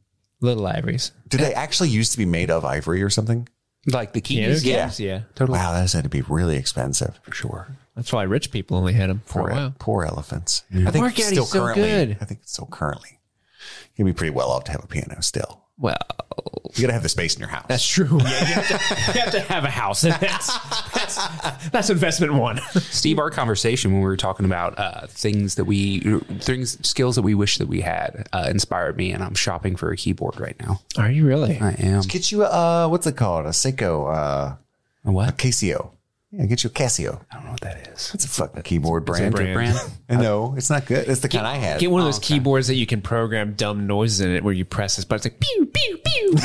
Little ivories. Did they actually used to be made of ivory or something? Like the Yeah, keys? yeah. yeah. Totally. Wow, that had to be really expensive. For sure. That's why rich people only had them for Poor, a while. poor elephants. I think Mark it's Gaddy's still so currently. good. I think it's still currently. You'd be pretty well off to have a piano still. Well, You got to have the space in your house. that's true. Yeah, you, have to, you have to have a house. And that's, that's, that's investment one. Steve, our conversation when we were talking about uh, things that we, things, skills that we wish that we had uh, inspired me, and I'm shopping for a keyboard right now. Are you really? I am. Get you a, uh, what's it called? A Seiko, uh, A what? a Casio. Yeah, get you a Casio. I don't know what that is. It's a fucking keyboard brand. brand. Brand? I know. It's not good. It's the kind I had. Get one of those keyboards that you can program dumb noises in it where you press this button. It's like, pew, pew, pew.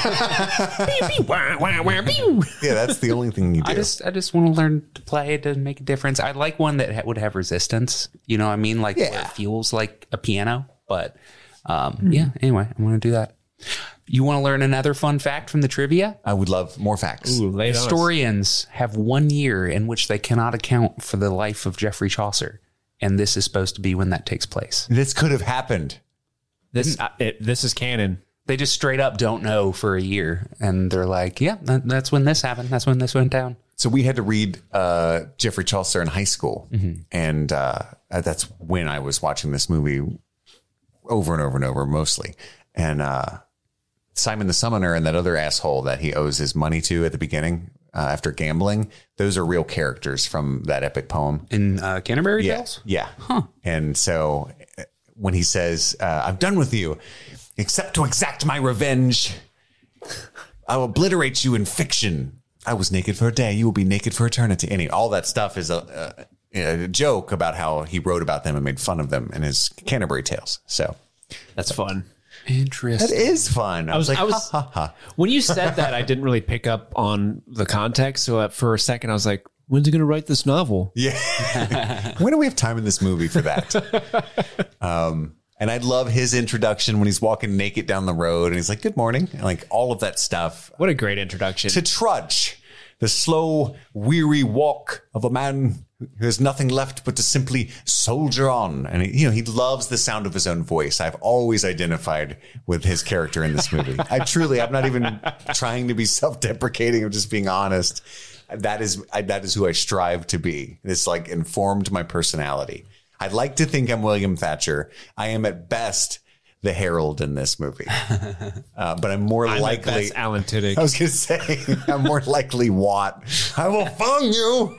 Pew, pew, wah, wah, wah, pew. Yeah, that's the only thing you do. I just, I just want to learn to play to make a difference. I like one that ha- would have resistance. You know what I mean? Like where Yeah. it feels like a piano. But um, yeah, anyway, I'm going to do that. You want to learn another fun fact from the trivia? I would love more facts. Ooh, lay it on us. Historians have one year in which they cannot account for the life of Geoffrey Chaucer. And this is supposed to be when that takes place. This could have happened. This, uh, it, this is canon. They just straight up don't know for a year. And they're like, yeah, that, that's when this happened. That's when this went down. So we had to read uh, Geoffrey Chaucer in high school. Mm-hmm. And uh, that's when I was watching this movie over and over and over, mostly. And uh, Simon the Summoner and that other asshole that he owes his money to at the beginning uh, after gambling, those are real characters from that epic poem. In uh, Canterbury Yeah. Tales? Yeah. Huh. And so uh, when he says, uh, I'm done with you, except to exact my revenge, I will obliterate you in fiction. I was naked for a day. You will be naked for eternity. Any all that stuff is a, a, a joke about how he wrote about them and made fun of them in his Canterbury Tales. So That's fun. Interesting. that is fun. I was, like, I was, ha, ha, ha. when you said that, I didn't really pick up on the context. So uh, for a second, I was like, when's he going to write this novel? Yeah. When do we have time in this movie for that? um, and I love his introduction when he's walking naked down the road and he's like, good morning. And like all of that stuff. What a great introduction. To trudge, the slow, weary walk of a man who has nothing left but to simply soldier on. And he, you know, he loves the sound of his own voice. I've always identified with his character in this movie. I truly, I'm not even trying to be self-deprecating. I'm just being honest. That is, I, that is who I strive to be. It's like informed my personality. I'd like to think I'm William Thatcher. I am at best the Herald in this movie. Uh, but I'm more I'm likely. That's Alan Tudyk. I was going to say, I'm more likely Watt. I will fung you.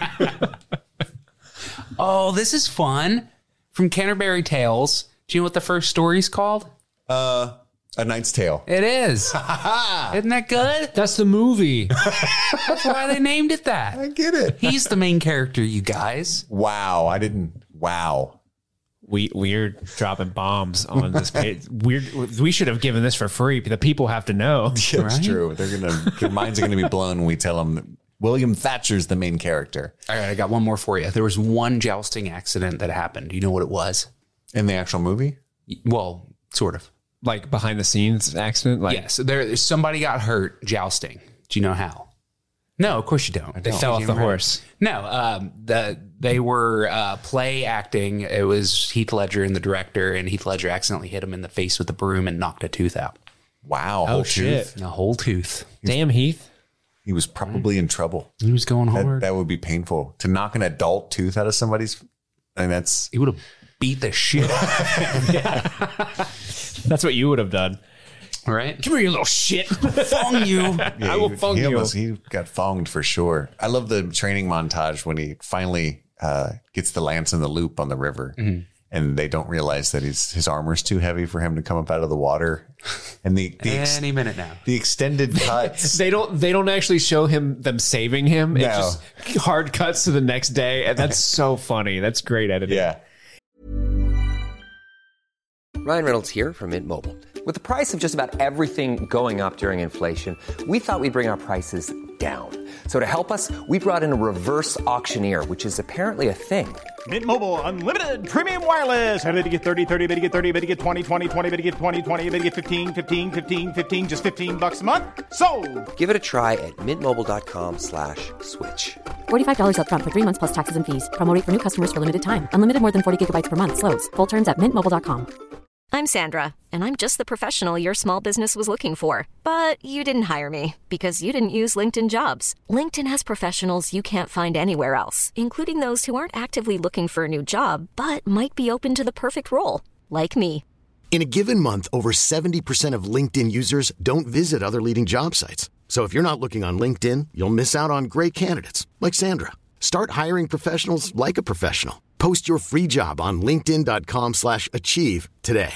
Oh, this is fun. From Canterbury Tales. Do you know what the first story's called? Uh, A Knight's Tale. It is. Isn't that good? That's the movie. That's why they named it that. I get it. He's the main character, you guys. Wow. I didn't. Wow. We we're dropping bombs on this page. Weird. We should have given this for free. The people have to know. Yeah, that's Right? true. They're gonna. Their minds are gonna be blown when we tell them that William Thatcher's the main character All right, I got one more for you. There was one jousting accident that happened. Do you know what it was? in the actual movie. Well, sort of. Like behind the scenes accident. Like Yes, there. Somebody got hurt jousting. Do you know how? No, of course you don't. they fell off the horse. No, um, the they were uh, play acting. It was Heath Ledger and the director, and Heath Ledger accidentally hit him in the face with a broom and knocked a tooth out. Wow. Oh whole shit! tooth. A whole tooth. Damn, Heath. He was probably in trouble. He was going That, hard. that would be painful to knock an adult tooth out of somebody's. And that's he would have beat the shit out of That's what you would have done. him, right? Come here, you little shit. Fung you. I will he, fung he you. almost- he got fonged for sure. I love the training montage when he finally uh, gets the lance in the loop on the river. Mm-hmm. And they don't realize that he's, his armor's too heavy for him to come up out of the water. And the the, ex- Any minute now. the extended cuts. They don't. They don't actually show him them saving him. It's No. just hard cuts to the next day, and that's so funny. That's great editing. Yeah. Ryan Reynolds here from Mint Mobile. With the price of just about everything going up during inflation, we thought we'd bring our prices down. So to help us, we brought in a reverse auctioneer, which is apparently a thing. Mint Mobile Unlimited Premium Wireless. How to get thirty, thirty, how to get thirty, how to get twenty, twenty, twenty, how to get twenty, twenty, how to get fifteen, fifteen, fifteen, fifteen, just fifteen bucks a month? Sold! Give it a try at mintmobile.com slash switch. forty-five dollars up front for three months plus taxes and fees. Promo rate for new customers for limited time. Unlimited more than forty gigabytes per month. Slows full terms at mint mobile dot com. I'm Sandra, and I'm just the professional your small business was looking for. But you didn't hire me because you didn't use LinkedIn Jobs. LinkedIn has professionals you can't find anywhere else, including those who aren't actively looking for a new job, but might be open to the perfect role, like me. In a given month, over seventy percent of LinkedIn users don't visit other leading job sites. So if you're not looking on LinkedIn, you'll miss out on great candidates like Sandra. Start hiring professionals like a professional. Post your free job on linkedin.com slash achieve today.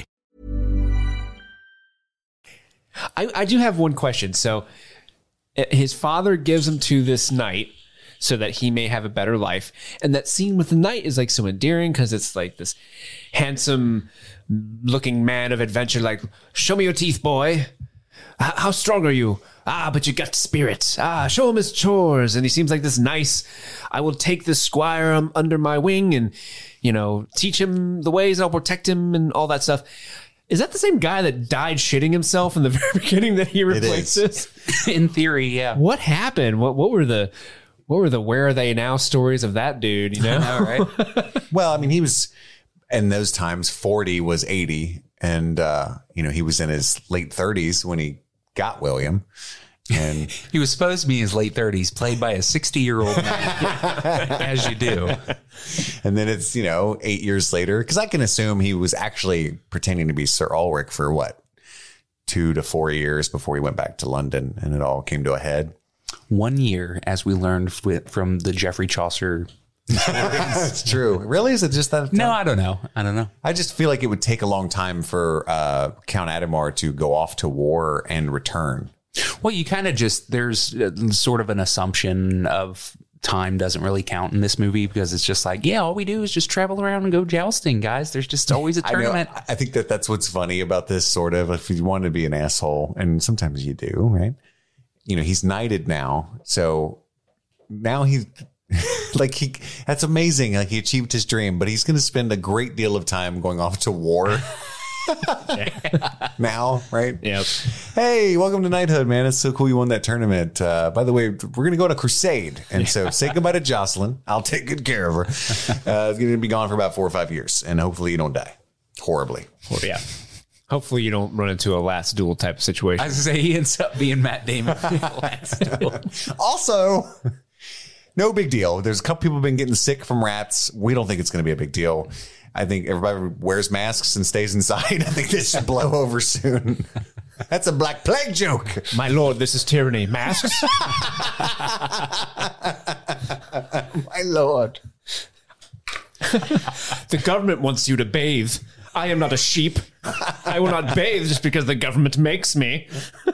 I, I do have one question. So uh, his father gives him to this knight so that he may have a better life. And that scene with the knight is like so endearing because it's like this handsome looking man of adventure. Like, show me your teeth, boy. H- how strong are you? Ah, but you got spirit. Ah, show him his chores. And he seems like this nice, I will take this squire um, under my wing and, you know, teach him the ways. I'll protect him and all that stuff. Is that the same guy that died shitting himself in the very beginning that he replaces? In theory, yeah. What happened? What what were the what were the where are they now stories of that dude? You know, I know, right? Well, I mean, he was in those times forty was eighty, and uh, you know, he was in his late thirties when he got William. And he was supposed to be in his late thirties, played by a sixty-year-old man, as you do. And then it's, you know, eight years later, because I can assume he was actually pretending to be Sir Ulrich for what, two to four years before he went back to London, and it all came to a head. One year, as we learned from the Geoffrey Chaucer. It's true. Really? Is it just that? No, I don't know. I don't know. I just feel like it would take a long time for uh, Count Adhemar to go off to war and return. Well, you kind of just, there's sort of an assumption of time doesn't really count in this movie because it's just like, yeah, all we do is just travel around and go jousting, guys. There's just always a tournament. I know, I think that that's what's funny about this, sort of, if you want to be an asshole, and sometimes you do, right? You know, he's knighted now. So now he's like, he, that's amazing. Like, he achieved his dream, but he's going to spend a great deal of time going off to war. Now, right? Yep. Hey, welcome to knighthood, man. It's so cool you won that tournament. Uh, by the way, we're going to go on a crusade. And so say goodbye to Jocelyn. I'll take good care of her. Uh, it's going to be gone for about four or five years. And hopefully you don't die horribly. Well, yeah. Hopefully you don't run into a last duel type of situation. I was going to say, he ends up being Matt Damon. Last duel. Also, no big deal. There's a couple people been getting sick from rats. We don't think it's going to be a big deal. I think everybody wears masks and stays inside. I think this should blow over soon. That's a Black Plague joke. My lord, this is tyranny. Masks? My lord. The government wants you to bathe. I am not a sheep. I will not bathe just because the government makes me.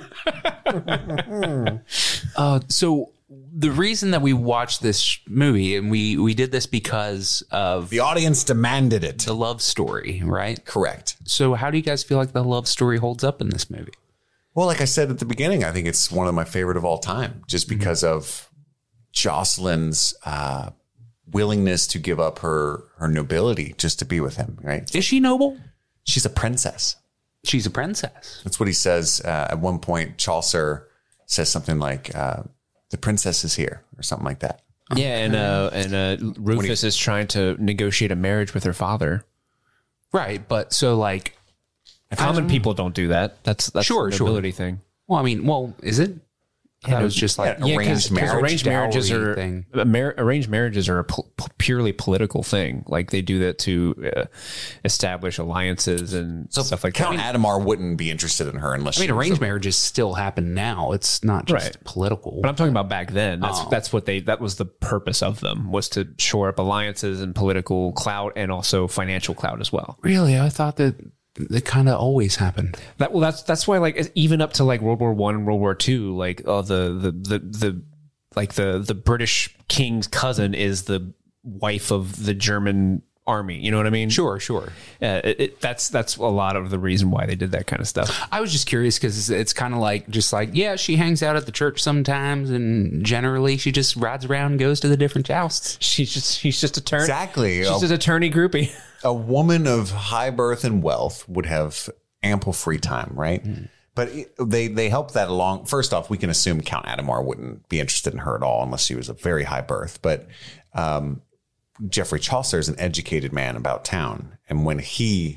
uh, so... The reason that we watched this movie, and we, we did this because of... The audience demanded it. The love story, right? Correct. So how do you guys feel like the love story holds up in this movie? Well, like I said at the beginning, I think it's one of my favorite of all time, just because mm-hmm. of Jocelyn's uh, willingness to give up her, her nobility just to be with him, right? Is she noble? She's a princess. She's a princess. That's what he says. Uh, at one point, Chaucer says something like... Uh, the princess is here, or something like that. Yeah, and uh, and uh, Rufus he, is trying to negotiate a marriage with her father. Right, but so like, common people don't do that. That's that's sure, a nobility sure. thing. Well, I mean, well, is it? Yeah, it was just like yeah, arranged, cause, marriage, cause arranged marriages are thing. Mar- arranged marriages are a p- purely political thing. Like they do that to uh, establish alliances and so stuff like Count that. Count Adhemar wouldn't be interested in her unless. I mean, she arranged was a- marriages still happen now. It's not just right. political. But I'm talking about back then. That's oh. that's what they. That was the purpose of them, was to shore up alliances and political clout and also financial clout as well. Really, I thought that. It kind of always happened. That well, that's that's why like even up to like World War One and World War Two, like oh the the the the like the the British king's cousin is the wife of the German army. You know what I mean? Sure, sure. Uh, it, it, that's that's a lot of the reason why they did that kind of stuff. I was just curious because it's, it's kind of like just like yeah, she hangs out at the church sometimes, and generally she just rides around and goes to the different jousts. She's just she's just a turn exactly. She's just a tourney groupie. A woman of high birth and wealth would have ample free time, right? Mm. But it, they they help that along. First off, we can assume Count Adhemar wouldn't be interested in her at all unless she was a very high birth. But um, Geoffrey Chaucer is an educated man about town, and when he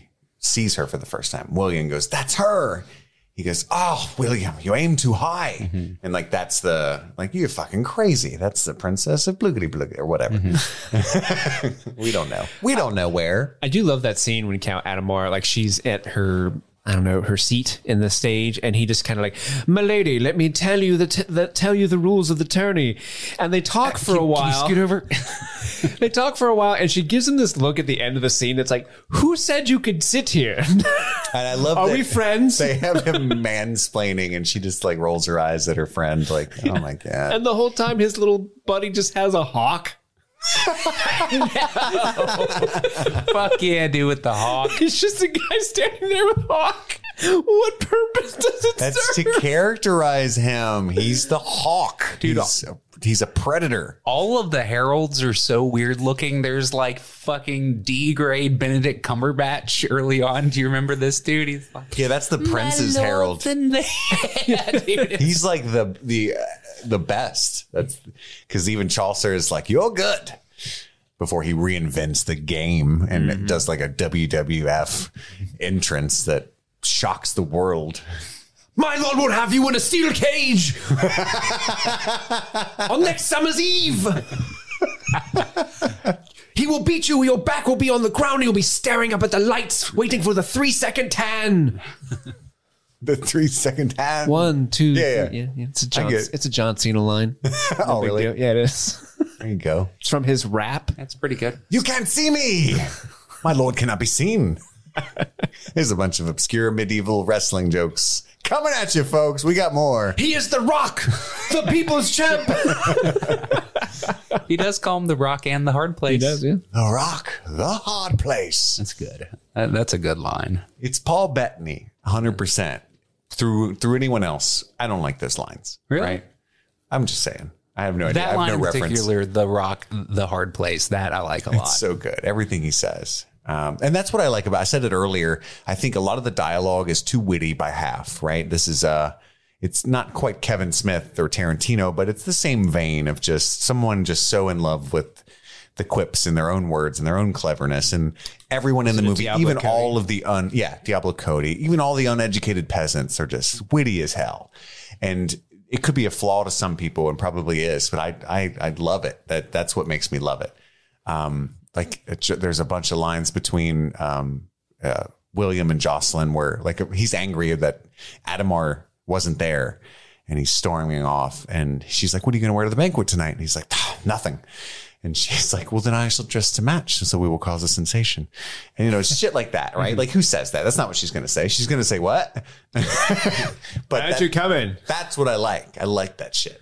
sees her for the first time. William goes, "That's her." He goes, "Oh, William, you aim too high." Mm-hmm. And like, that's the, like, you're fucking crazy. That's the princess of Bloogity Bloogity or whatever. Mm-hmm. We don't know. We don't know where. I do love that scene when Count Adamar, like she's at her, I don't know, her seat in the stage, and he just kind of like, "My lady, let me tell you the, t- the tell you the rules of the tourney." And they talk for can, a while. Can you scoot over? They talk for a while, and she gives him this look at the end of the scene that's like, "Who said you could sit here?" And I love Are that we friends? They have him mansplaining, and she just like rolls her eyes at her friend, like, "Oh my God." And the whole time, his little buddy just has a hawk. Fuck yeah, dude, with the hawk. He's just a guy standing there with a hawk. What purpose does it That's serve? to characterize him. He's the hawk. Dude, he's a, he's a predator. All of the heralds are so weird looking. There's like fucking D-grade Benedict Cumberbatch early on. Do you remember this dude? He's like, Yeah, that's the prince's herald. Yeah, dude. He's like the the uh, the best. That's because even Chaucer is like, "You're good," before he reinvents the game and mm-hmm. does like a W W F entrance that shocks the world. "My lord will have you in a steel cage on next summer's eve. He will beat you. Your back will be on the ground. You'll be staring up at the lights, waiting for the three second tan." The three second tan. One, two, Yeah, three. yeah. Yeah, yeah. It's a John. It's a John Cena line. Oh, big really? deal. Yeah, it is. There you go. It's from his rap. That's pretty good. "You can't see me. My lord cannot be seen." There's a bunch of obscure medieval wrestling jokes coming at you, folks. We got more. He is the Rock, the people's champ. He does call him the Rock and the Hard Place. He does, yeah. The Rock, the hard place. That's good. That, that's a good line. It's Paul Bettany, one hundred percent. Through through anyone else, I don't like those lines. Really? Right? I'm just saying. I have no idea. That I have line no in reference. particular, the Rock, the Hard Place, that I like a lot. It's so good. Everything he says. Um, and that's what I like about, I said it earlier. I think a lot of the dialogue is too witty by half, right? This is, uh, it's not quite Kevin Smith or Tarantino, but it's the same vein of just someone just so in love with the quips in their own words and their own cleverness. And everyone in the movie, Diablo even Cody. all of the un, yeah, Diablo Cody, even all the uneducated peasants are just witty as hell. And it could be a flaw to some people and probably is, but I, I, I love it. That that's what makes me love it. Um, Like it, there's a bunch of lines between um, uh, William and Jocelyn where like he's angry that Adamar wasn't there and he's storming off. And she's like, "What are you going to wear to the banquet tonight?" And he's like, "Ah, nothing." And she's like, "Well, then I shall dress to match. And so we will cause a sensation." And, you know, shit like that, right? Mm-hmm. Like, who says that? That's not what she's going to say. She's going to say what? But How'd that, you come in? That's what I like. I like that shit.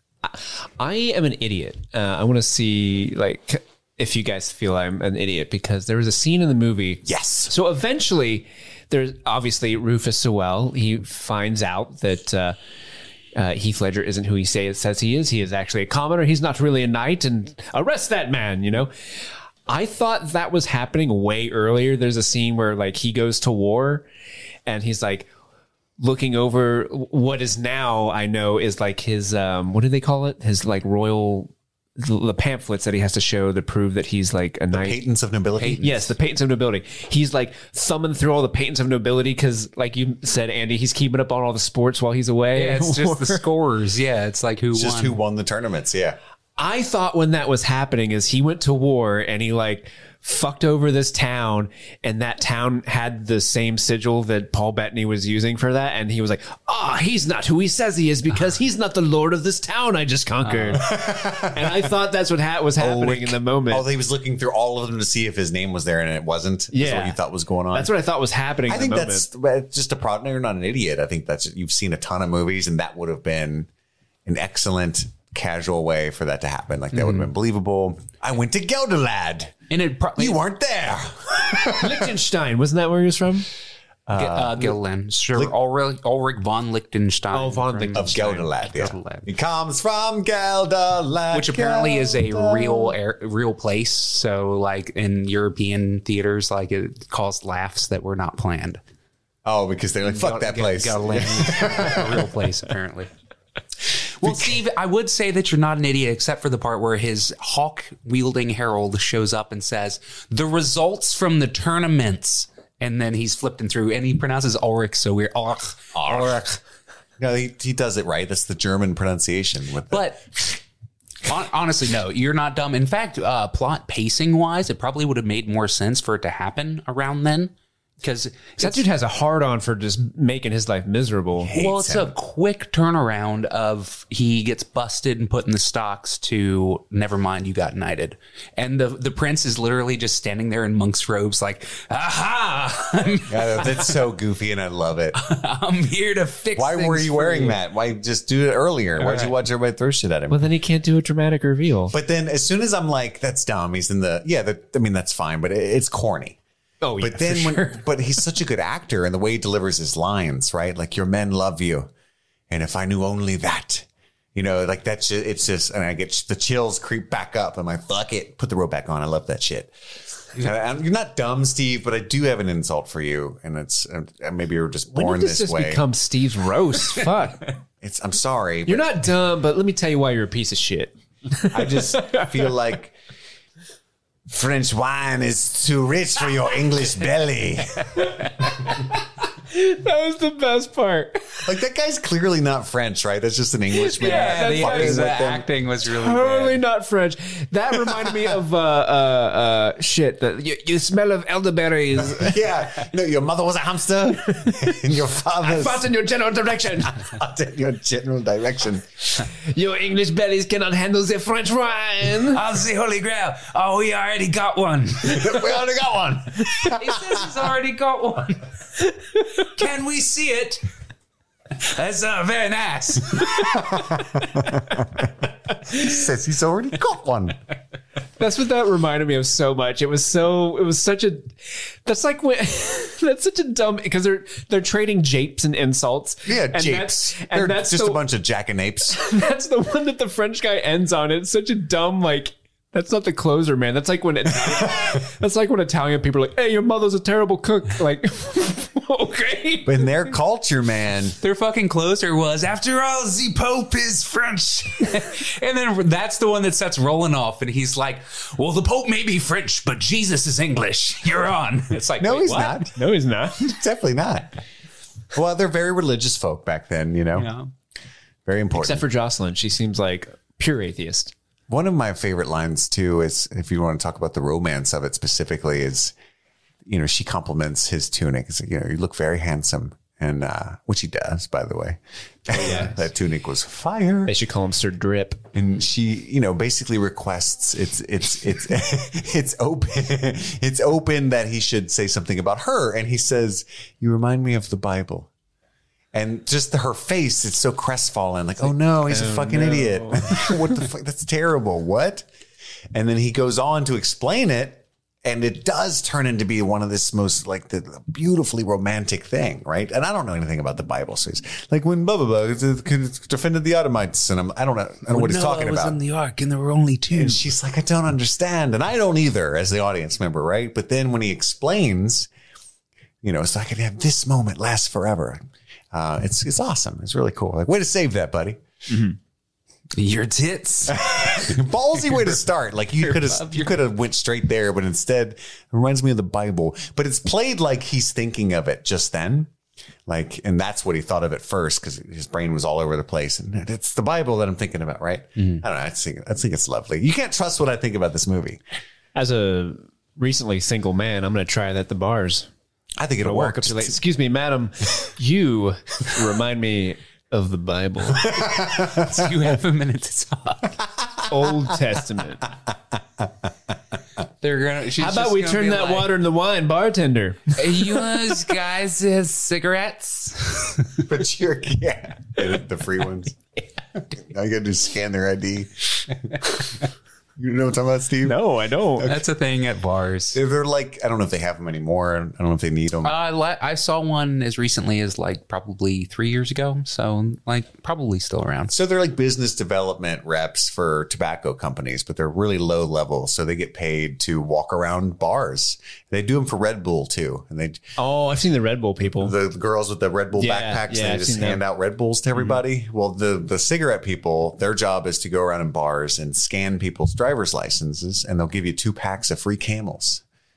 I am an idiot. Uh, I want to see, like, if you guys feel I'm an idiot, because there was a scene in the movie. Yes. So eventually, there's obviously Rufus Sewell. He finds out that uh, uh, Heath Ledger isn't who he say, says he is. He is actually a commoner. He's not really a knight, and arrest that man, you know? I thought that was happening way earlier. There's a scene where, like, he goes to war, and he's like, looking over what is now, I know, is like his, um, what do they call it? His like royal, the pamphlets that he has to show to prove that he's like a knight. Patents of nobility? Yes, the patents of nobility. He's like thumbing through all the patents of nobility because, like you said, Andy, he's keeping up on all the sports while he's away. Yeah, it's just the scores. Yeah, it's like who It's won. just who won the tournaments. Yeah. I thought when that was happening is he went to war and he like fucked over this town, and that town had the same sigil that Paul Bettany was using for that. And he was like, ah, oh, he's not who he says he is because he's not the lord of this town I just conquered. Uh. And I thought that's what ha- was happening oh, in the moment. Oh, he was looking through all of them to see if his name was there and it wasn't. Yeah. That's what you thought was going on. That's what I thought was happening I in think the that's moment. just a product. No, you're not an idiot. I think that's, you've seen a ton of movies, and that would have been an excellent casual way for that to happen. Like that mm-hmm. would have been believable. I went to Gelderland. And it probably, you weren't there. Liechtenstein, wasn't that where he was from? Uh, uh, Gelderland. Sure. Lick- Ulrich, Ulrich von Liechtenstein. Oh, von Liechtenstein. Of Gelderland, yeah. Gelderland. He comes from Gelderland. Which apparently Gelderland. is a real air, real place. So, like, in European theaters, like, it caused laughs that were not planned. Oh, because they're like, fuck that place. Gelderland. A real place, apparently. Well, Steve, I would say that you're not an idiot, except for the part where his hawk-wielding herald shows up and says, "The results from the tournaments," And then he's flipping through, and he pronounces Ulrich so weird. Ulrich. Ulrich. No, he, he does it right. That's the German pronunciation. With the- But hon- honestly, no, you're not dumb. In fact, uh, plot pacing wise, it probably would have made more sense for it to happen around then. Because that dude has a hard on for just making his life miserable. Well, it's him. a quick turnaround of he gets busted and put in the stocks to never mind, you got knighted. And the the prince is literally just standing there in monk's robes like, aha! Yeah, that's so goofy and I love it. I'm here to fix Why were you wearing you. that? Why just do it earlier? Why'd right. you watch everybody throw shit at him? Well, then he can't do a dramatic reveal. But then as soon as I'm like, that's dumb, he's in the, yeah, the, I mean, that's fine, but it, it's corny. Oh, yeah, but then, for when, sure. but he's such a good actor and the way he delivers his lines, right? Like, your men love you. And if I knew only that, you know, like that's just, it's just, and I get the chills creep back up. I'm like, fuck it. Put the robe back on. I love that shit. And you're not dumb, Steve, but I do have an insult for you. And it's, uh, maybe you're just born when did this, this way. Just become Steve's roast. Fuck. It's, I'm sorry. You're not dumb, but let me tell you why you're a piece of shit. I just feel like French wine is too rich for your English belly. That was the best part. Like, that guy's clearly not French, right? That's just an Englishman. Yeah, the, the, the acting was really totally bad. not French. That reminded me of uh, uh, uh, shit. That you, you smell of elderberries. Yeah, no, your mother was a hamster, and your father. I fought in your general direction. I fought in your general direction. Your English bellies cannot handle the French wine. How's the Holy Grail? Oh, we already got one. We already got one. He says he's already got one. Can we see it? That's uh, very nice. He says he's already got one. That's what that reminded me of so much. It was so, it was such a, that's like when, that's such a dumb, because they're, they're trading japes and insults. Yeah, and japes. That's, and they're that's just the, a bunch of jackanapes. That's the one that the French guy ends on. It's such a dumb, like, that's not the closer, man. That's like when Italian, that's like when Italian people are like, "Hey, your mother's a terrible cook." Like, okay. But in their culture, man, their fucking closer was, "After all, the Pope is French," and then that's the one that sets Roland off, and he's like, "Well, the Pope may be French, but Jesus is English. You're on." It's like, no, wait, he's what? not. No, he's not. Definitely not. Well, they're very religious folk back then, you know. Yeah. Very important. Except for Jocelyn, she seems like pure atheist. One of my favorite lines too is, if you want to talk about the romance of it specifically, is, you know, she compliments his tunic. It's like, you know, you look very handsome, and uh, which he does, by the way. Oh, yeah. That tunic was fire. They should call him Sir Drip. And she, you know, basically requests it's it's it's it's open it's open that he should say something about her, and he says, "You remind me of the Bible." And just the, her face, it's so crestfallen. Like, oh no, he's oh, a fucking no. idiot. What the fuck? That's terrible. What? And then he goes on to explain it. And it does turn into be one of this most like the, the beautifully romantic thing, right? And I don't know anything about the Bible. So he's like, when blah, blah, blah, defended the Edomites. And I'm, I don't know, I don't know what he's talking was about. In the ark and there were only two. And she's like, I don't understand. And I don't either as the audience member, right? But then when he explains, you know, it's like, I have this moment lasts forever. Uh, it's it's awesome. It's really cool. Like, way to save that, buddy. Mm-hmm. Your tits. Ballsy way to start. Like, you could have you could have went straight there, but instead it reminds me of the Bible. But it's played like he's thinking of it just then. Like, and that's what he thought of at first, because his brain was all over the place. And it's the Bible that I'm thinking about, right? Mm-hmm. I don't know. I think I think it's lovely. You can't trust what I think about this movie. As a recently single man, I'm going to try that at the bars. I think it'll work. Up to like, excuse me, madam, you remind me of the Bible. So you have a minute to talk. Old Testament. They're gonna. How about we turn that like, water into wine, bartender? You guys have cigarettes? But you're yeah, the free ones. Now you got to scan their I D. You know what I'm talking about, Steve? No, I don't. Okay. That's a thing at bars. They're like, I don't know if they have them anymore. I don't know if they need them. Uh, I saw one as recently as like probably three years ago. So like probably still around. So they're like business development reps for tobacco companies, but they're really low level. So they get paid to walk around bars. They do them for Red Bull too. And they Oh, I've seen the Red Bull people. The, the girls with the Red Bull yeah, backpacks, yeah, they I've just hand that. out Red Bulls to everybody. Mm-hmm. Well, the, the cigarette people, their job is to go around in bars and scan people's driver's licenses, and they'll give you two packs of free Camels.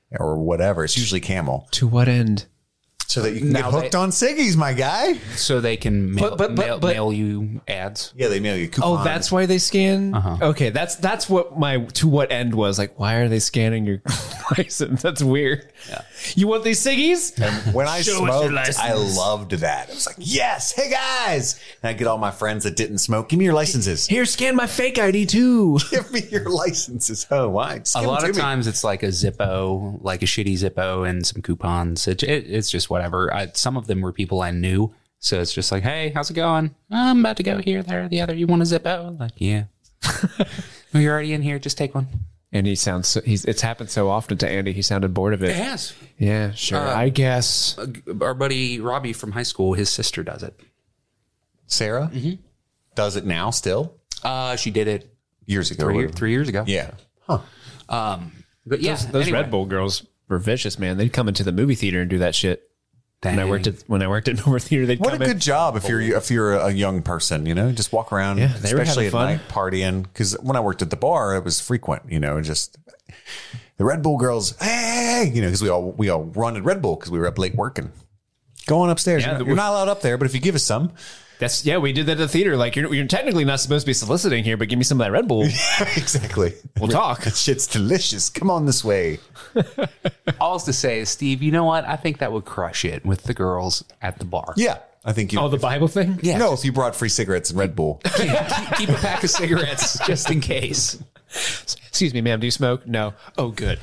or whatever. It's usually Camel. To what end? So that you can Now get hooked they- on ciggies, my guy. So they can mail, But- but- but- mail, but- mail you ads. Yeah, they mail you coupons. Oh, that's why they scan? Uh-huh. Okay, that's that's what my to what end was. Like, why are they scanning your license? That's weird. Yeah. You want these ciggies? And when I Show us your smoked, license. I loved that. It was like, yes, hey guys. And I get all my friends that didn't smoke. Give me your licenses. Here, scan my fake I D too. Give me your licenses. Oh, why? Just A give lot them of to me. times it's like a Zippo, like a shitty Zippo and some coupons. It, it, it's just whatever. I, some of them were people I knew. So it's just like, hey, how's it going? I'm about to go here, there, the other. You want a Zippo? Like, yeah. Well, you're already in here. Just take one. And he sounds so, he's it's happened so often to Andy, he sounded bored of it. It has. Yeah, sure. Uh, I guess. Our buddy Robbie from high school, his sister does it. Sarah does it now still? Uh, she did it Years ago. three, whatever. three years ago. Yeah. Huh. Um, but yeah, Those, those anyway. Red Bull girls were vicious, man. They'd come into the movie theater and do that shit. When I Dang. worked at when I worked at Nova Theater, they'd What a come in. good job if you're if you're a young person, you know, just walk around, Yeah, they were especially having at fun. night partying. Because when I worked at the bar, it was frequent, you know, just the Red Bull girls, hey, hey, hey, you know, because we all we all run at Red Bull because we were up late working. Go on upstairs. Yeah, you're, not, the- you're not allowed up there, but if you give us some, That's yeah, we did that at the theater. Like you're you're technically not supposed to be soliciting here, but give me some of that Red Bull. exactly, We'll talk. That shit's delicious. Come on this way. All to say is, Steve, you know what? I think that would crush it with the girls at the bar. Yeah, I think you. Oh, the Bible thing? Yeah. No, if you brought free cigarettes and Red Bull. keep, keep a pack of cigarettes just in case. Excuse me, ma'am, do you smoke? No. Oh, good.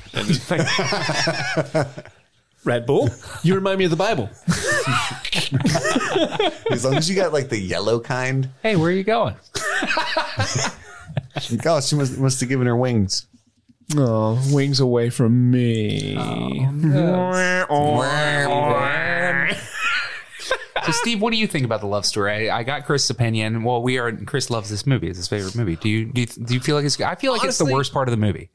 Red Bull? You remind me of the Bible. As long as you got like the yellow kind. Hey, where are you going? Gosh, she must must have given her wings. Oh, wings away from me. So, Steve, what do you think about the love story? I, I got Chris' opinion. Well, we are. Chris loves this movie. It's his favorite movie. Do you do you, do you feel like it's? I feel like it's Honestly- the worst part of the movie.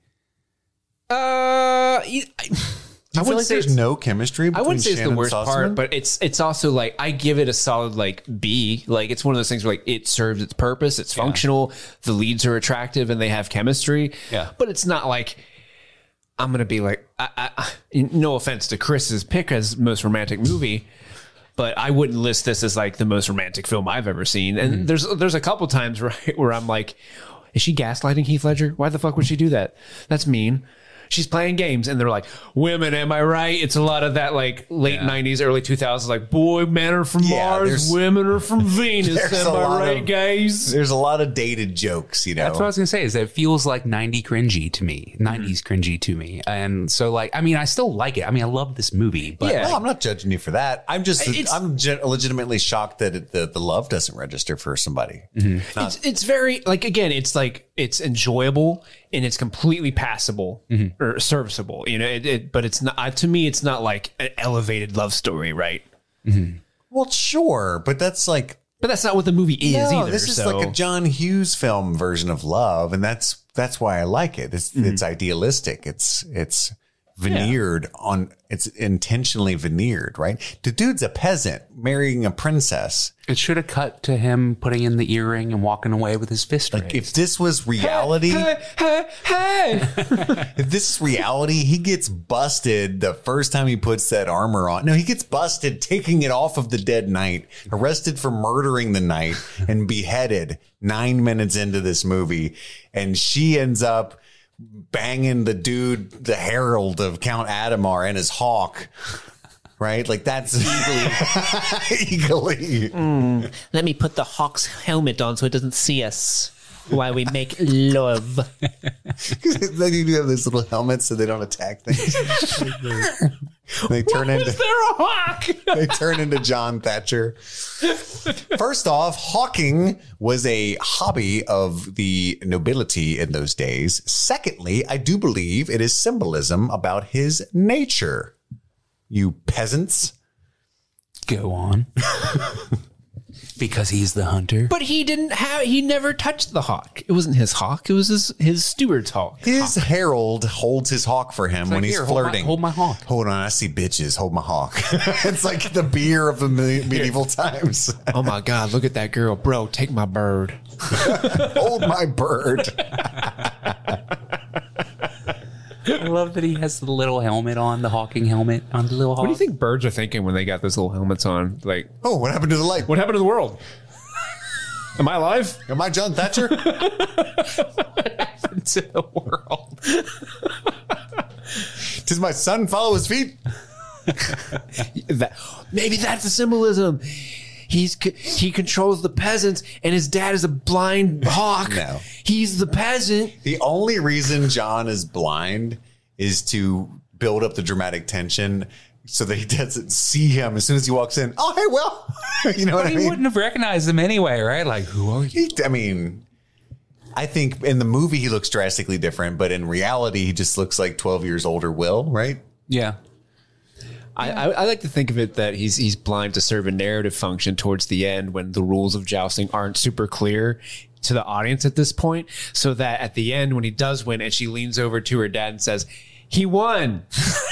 Uh, you- I, Do you I feel wouldn't like say there's it's- no chemistry I between wouldn't say it's the Shannon worst Sossaman? part, but it's it's also like I give it a solid like B. Like it's one of those things where like it serves its purpose, it's functional, the leads are attractive, and they have chemistry. Yeah. But it's not like I'm gonna be like I, I, I- no offense to Chris's pick as most romantic movie, but I wouldn't list this as like the most romantic film I've ever seen. And Mm-hmm. there's there's a couple times right where I'm like, is she gaslighting Heath Ledger? Why the fuck would she do that? That's mean. She's playing games, and they're like, women, am I right? It's a lot of that like late nineties, early two thousands, like, boy, men are from Yeah, Mars, there's- women are from Venus, there's am a I lot right, of- guys? There's a lot of dated jokes, you know. That's what I was gonna say. Is that it feels like ninety cringy to me, nineties cringy to me, and so like, I mean, I still like it. I mean, I love this movie, but Yeah, well, I'm not judging you for that. I'm just, It's- I'm gen- legitimately shocked that it, the the love doesn't register for somebody. It's it's very like again, it's like it's enjoyable and it's completely passable or serviceable, you know. It, it, but it's not uh, to me. It's not like an elevated love story, right? Well, sure, but that's like But that's not what the movie is no, either. this is so. like a John Hughes film version of love, and that's that's why I like it. It's it's idealistic. It's it's veneered on. It's intentionally veneered, right? The dude's a peasant marrying a princess. it should have cut to him putting in the earring and walking away with his fist Like raised. if this was reality, Hey, hey, hey. if this is reality, he gets busted the first time he puts that armor on. No, he gets busted taking it off of the dead knight, arrested for murdering the knight, and beheaded nine minutes into this movie. And she ends up banging the dude, the herald of Count Adamar and his hawk. Right? Like that's eagerly. Let me put the hawk's helmet on so it doesn't see us while we make love. Then you do have those little helmets so they don't attack things. They turn Why into is there a hawk? they turn into John Thatcher. First off, hawking was a hobby of the nobility in those days. Secondly, I do believe it is symbolism about his nature. You peasants. Go on. Because he's the hunter. But he didn't have. He never touched the hawk. It wasn't his hawk. It was his his steward's hawk. His herald holds his hawk for him when like, he's "Here, hold my- flirting. hold my hawk." Hold on, I see bitches. Hold my hawk. It's like the beer of the me- medieval times. Oh my God! Look at that girl, bro. Take my bird. Hold my bird. I love that he has the little helmet on, the Hawking helmet on the little hawk. What do you think birds are thinking when they got those little helmets on? Like, oh, what happened to the light? What happened to the world? Am I alive? Am I John Thatcher? What happened to the world? Does my son follow his feet? that, maybe that's the symbolism. He's he controls the peasants, and his dad is a blind hawk. No, he's the peasant. The only reason John is blind is to build up the dramatic tension, so that he doesn't see him as soon as he walks in. Oh, hey, well, you know but what I he mean? wouldn't have recognized him anyway, right? Like, who are you? He, I mean, I think in the movie he looks drastically different, but in reality he just looks like twelve years older Will, right? Yeah. I, I, I like to think of it that he's he's blind to serve a narrative function towards the end when the rules of jousting aren't super clear to the audience at this point, so that at the end when he does win and she leans over to her dad and says, he won.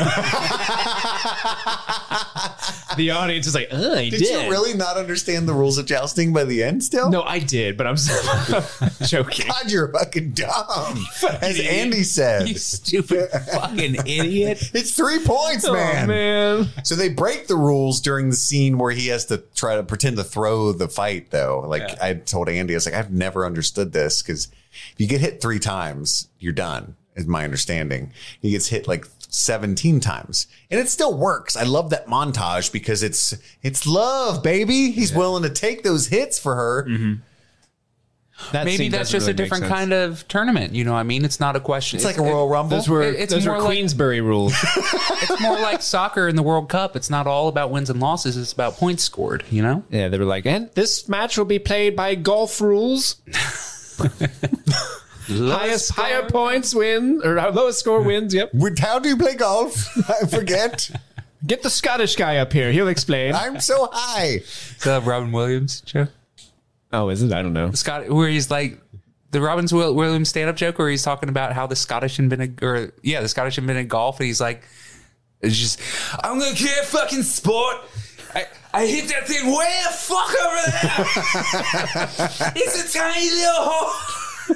The audience is like, oh, he did. Did you really not understand the rules of jousting by the end still? No, I did, but I'm joking. God, you're fucking dumb. As Andy said. You stupid fucking idiot. It's three points, man. Oh, man. So they break the rules during the scene where he has to try to pretend to throw the fight, though. Like yeah. I told Andy, I was like, I've never understood this, because if you get hit three times, you're done, is my understanding. He gets hit like seventeen times, and it still works. I love that montage because it's it's love, baby. He's yeah. willing to take those hits for her. Mm-hmm. That Maybe that's just really a different kind of tournament. You know what I mean? It's not a question. It's, it's like a Royal it, Rumble. Those were, it, it's those were like, Queensberry rules. It's more like soccer in the World Cup. It's not all about wins and losses. It's about points scored, you know? Yeah, they were like, and this match will be played by golf rules. Highest score. Higher points win, or lowest score wins. Yep. How do you play golf? I forget. Get the Scottish guy up here. He'll explain. I'm so high. Is that Robin Williams joke? Oh, is it? I don't know. Scott, where he's like the Robin Williams stand-up joke, where he's talking about how the Scottish invented, or yeah, the Scottish invented golf, and he's like, it's just, I'm gonna get fucking sport. I, I hit that thing way the fuck over there. It's a tiny little hole.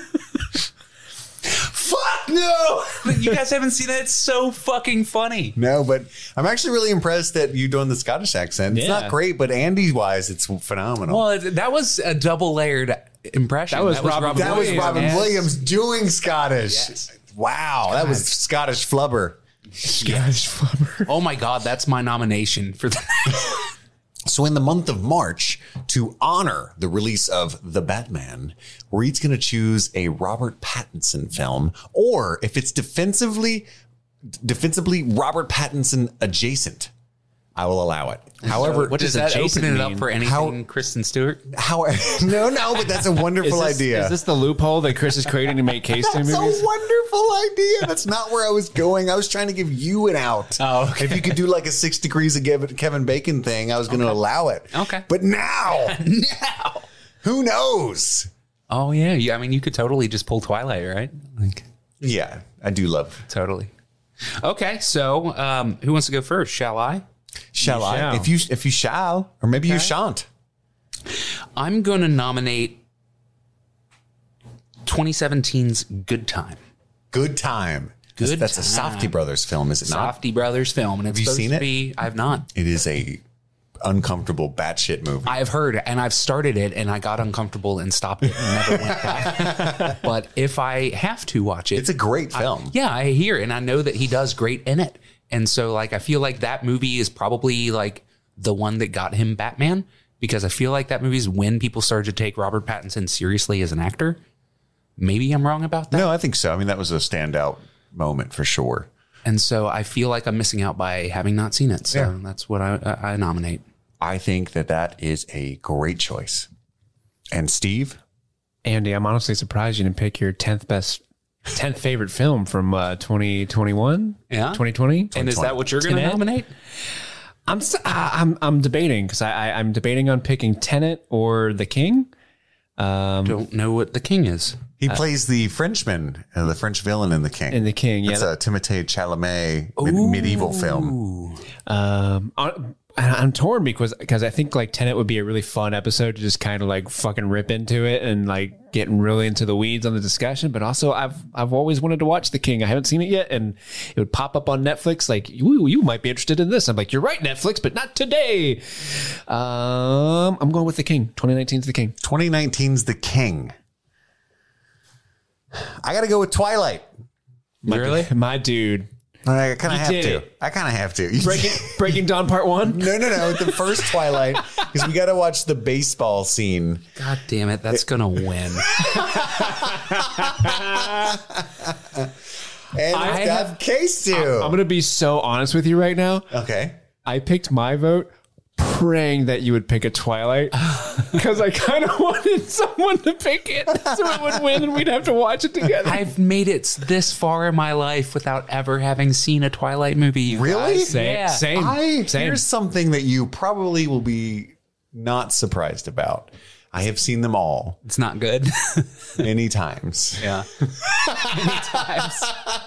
Fuck no! You guys haven't seen that? It's so fucking funny. No, but I'm actually really impressed that you doing the Scottish accent. It's yeah. not great, but Andy-wise, it's phenomenal. Well, that was a double-layered impression. That was, that was Robin, Robin, that Williams. was Robin yes. Williams doing Scottish. Yes. Wow, God. That was Scottish flubber. Scottish yes. flubber. Oh my God, that's my nomination for the So in the month of March, to honor the release of The Batman, we're each going to choose a Robert Pattinson film, or if it's defensively, defensively Robert Pattinson adjacent, I will allow it. However, so what does, does that open it up for anything how, Kristen Stewart? How, no, no, but that's a wonderful is this, idea. Is this the loophole that Chris is creating to make case That's movies? a wonderful idea. That's not where I was going. I was trying to give you an out. Oh, okay. If you could do like a Six Degrees of Kevin Bacon thing, I was going to okay. allow it. Okay. But now, now, who knows? Oh, yeah. yeah. I mean, you could totally just pull Twilight, right? Like, yeah, I do love. Totally. Okay. So um, who wants to go first? Shall I? Shall you I? Shall. If you if you shall, or maybe okay. you shan't. I'm going to nominate twenty seventeen's Good Time. Good Time. Good that's, that's time. a Safdie Brothers film, is it not? Safdie Brothers film, and it's Have you seen to it? Be, I've not. It is a uncomfortable batshit movie. I've heard, and I've started it, and I got uncomfortable and stopped it and never went back. But if I have to watch it, it's a great film. I, yeah, I hear, and I know that he does great in it. And so, like, I feel like that movie is probably, like, the one that got him Batman, because I feel like that movie is when people started to take Robert Pattinson seriously as an actor. Maybe I'm wrong about that. No, I think so. I mean, that was a standout moment for sure. And so I feel like I'm missing out by having not seen it. So yeah. that's what I, I nominate. I think that that is a great choice. And Steve? Andy, I'm honestly surprised you didn't pick your tenth best tenth favorite film from uh, twenty twenty-one, yeah, twenty twenty, and is that what you're going to nominate? I'm uh, I'm I'm debating because I, I I'm debating on picking Tenet or The King. Um, Don't know what The King is. He uh, plays the Frenchman, uh, the French villain in The King. In The King, yeah, it's a Timothée Chalamet mid- medieval film. Um, I'm torn because because I think like Tenet would be a really fun episode to just kind of like fucking rip into it and like getting really into the weeds on the discussion. But also, I've I've always wanted to watch The King. I haven't seen it yet, and it would pop up on Netflix like you you might be interested in this. I'm like, you're right, Netflix, but not today. Um, I'm going with The King. twenty nineteen's The King. twenty nineteen's The King. I got to go with Twilight. My, really, my dude. I kind of have did to. it. I kind of have to. Breaking, Breaking Dawn Part One? No, no, no. The first Twilight, because we got to watch the baseball scene. God damn it. That's going to win. And I it's got have- case too. I'm going to be so honest with you right now. Okay. I picked my vote praying that you would pick a Twilight because I kind of wanted someone to pick it so it would win and we'd have to watch it together. I've made it this far in my life without ever having seen a Twilight movie. You Really? guys. Same, Yeah. same, I, same. Here's something that you probably will be not surprised about. I have seen them all It's not good. many times. Yeah. Many times.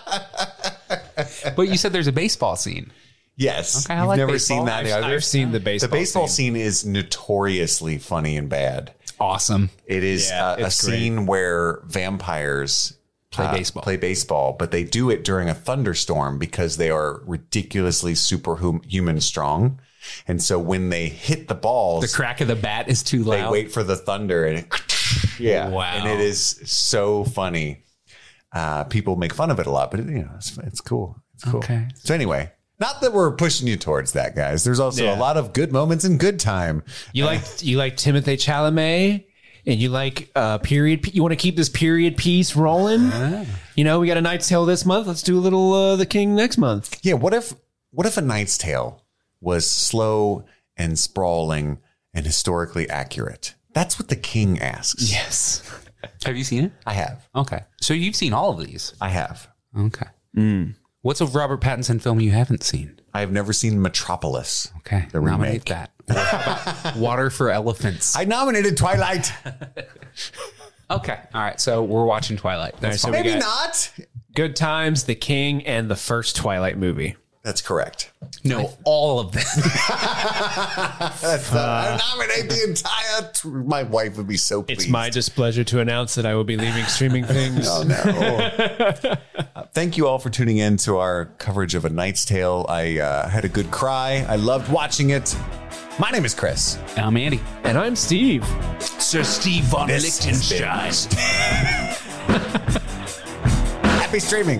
But you said there's a baseball scene. Yes. Okay, I You've like never baseball. seen that I've, either? I've seen the baseball. The baseball scene. scene is notoriously funny and bad. Awesome. It is Yeah, uh, a it's great. scene where vampires Play uh, baseball. Play baseball, but they do it during a thunderstorm because they are ridiculously superhuman strong. And so when they hit the balls, The crack of the bat is too they loud. wait for the thunder and it, yeah, Wow. and it is so funny. Uh, people make fun of it a lot, but it, you know, it's, it's cool. It's cool. Okay. So anyway, not that we're pushing you towards that, guys. There's also Yeah. a lot of good moments and good time. You like you like Timothée Chalamet, and you like uh, period. You want to keep this period piece rolling. You know, we got a Knight's Tale this month. Let's do a little uh, The King next month. Yeah. What if what if A Knight's Tale was slow and sprawling and historically accurate? That's what The King asks. Yes. Have you seen it? I have. Okay. So you've seen all of these. I have. Okay. What's a Robert Pattinson film you haven't seen? I have never seen Metropolis. Okay. The Nominate remake. that. Water for Elephants. I nominated Twilight. Okay. All right. So we're watching Twilight. All right, so we Maybe got not. Good Times, The King, and the first Twilight movie. That's correct. No, all of them. That's, uh, I nominate the entire. T- my wife would be so pleased. It's my displeasure to announce that I will be leaving Streaming Things. Oh no! uh, thank you all for tuning in to our coverage of A Knight's Tale. I uh, had a good cry. I loved watching it. My name is Chris. I'm Andy. And I'm Steve. Sir Steve von This has been- Happy streaming.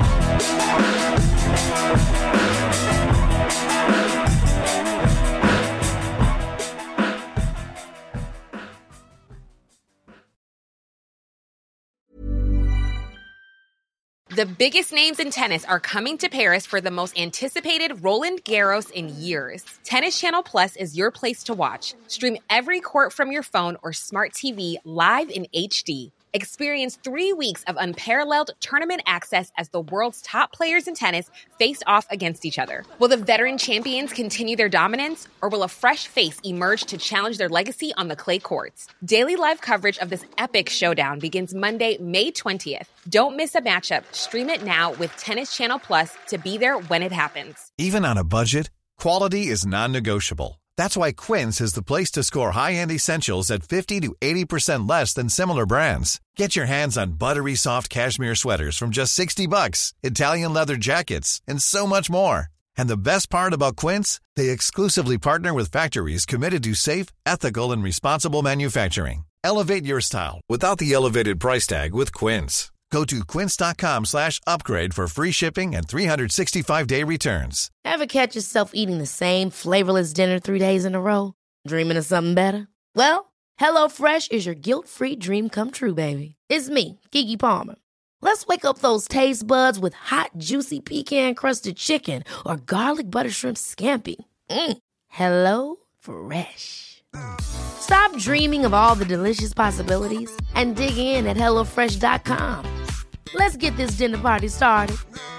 The biggest names in tennis are coming to Paris for the most anticipated Roland Garros in years. Tennis Channel Plus is your place to watch. Stream every court from your phone or smart T V live in H D. Experience three weeks of unparalleled tournament access as the world's top players in tennis face off against each other. Will the veteran champions continue their dominance, or will a fresh face emerge to challenge their legacy on the clay courts? Daily live coverage of this epic showdown begins Monday, May twentieth. Don't miss a matchup. Stream it now with Tennis Channel Plus to be there when it happens. Even on a budget, quality is non-negotiable. That's why Quince is the place to score high-end essentials at fifty to eighty percent less than similar brands. Get your hands on buttery soft cashmere sweaters from just sixty bucks, Italian leather jackets, and so much more. And the best part about Quince, they exclusively partner with factories committed to safe, ethical, and responsible manufacturing. Elevate your style without the elevated price tag with Quince. Go to quince.com slash upgrade for free shipping and three sixty-five day returns. Ever catch yourself eating the same flavorless dinner three days in a row? Dreaming of something better? Well, HelloFresh is your guilt-free dream come true, baby. It's me, Keke Palmer. Let's wake up those taste buds with hot, juicy pecan-crusted chicken or garlic butter shrimp scampi. Mm. Hello Fresh. Stop dreaming of all the delicious possibilities and dig in at hello fresh dot com. Let's get this dinner party started.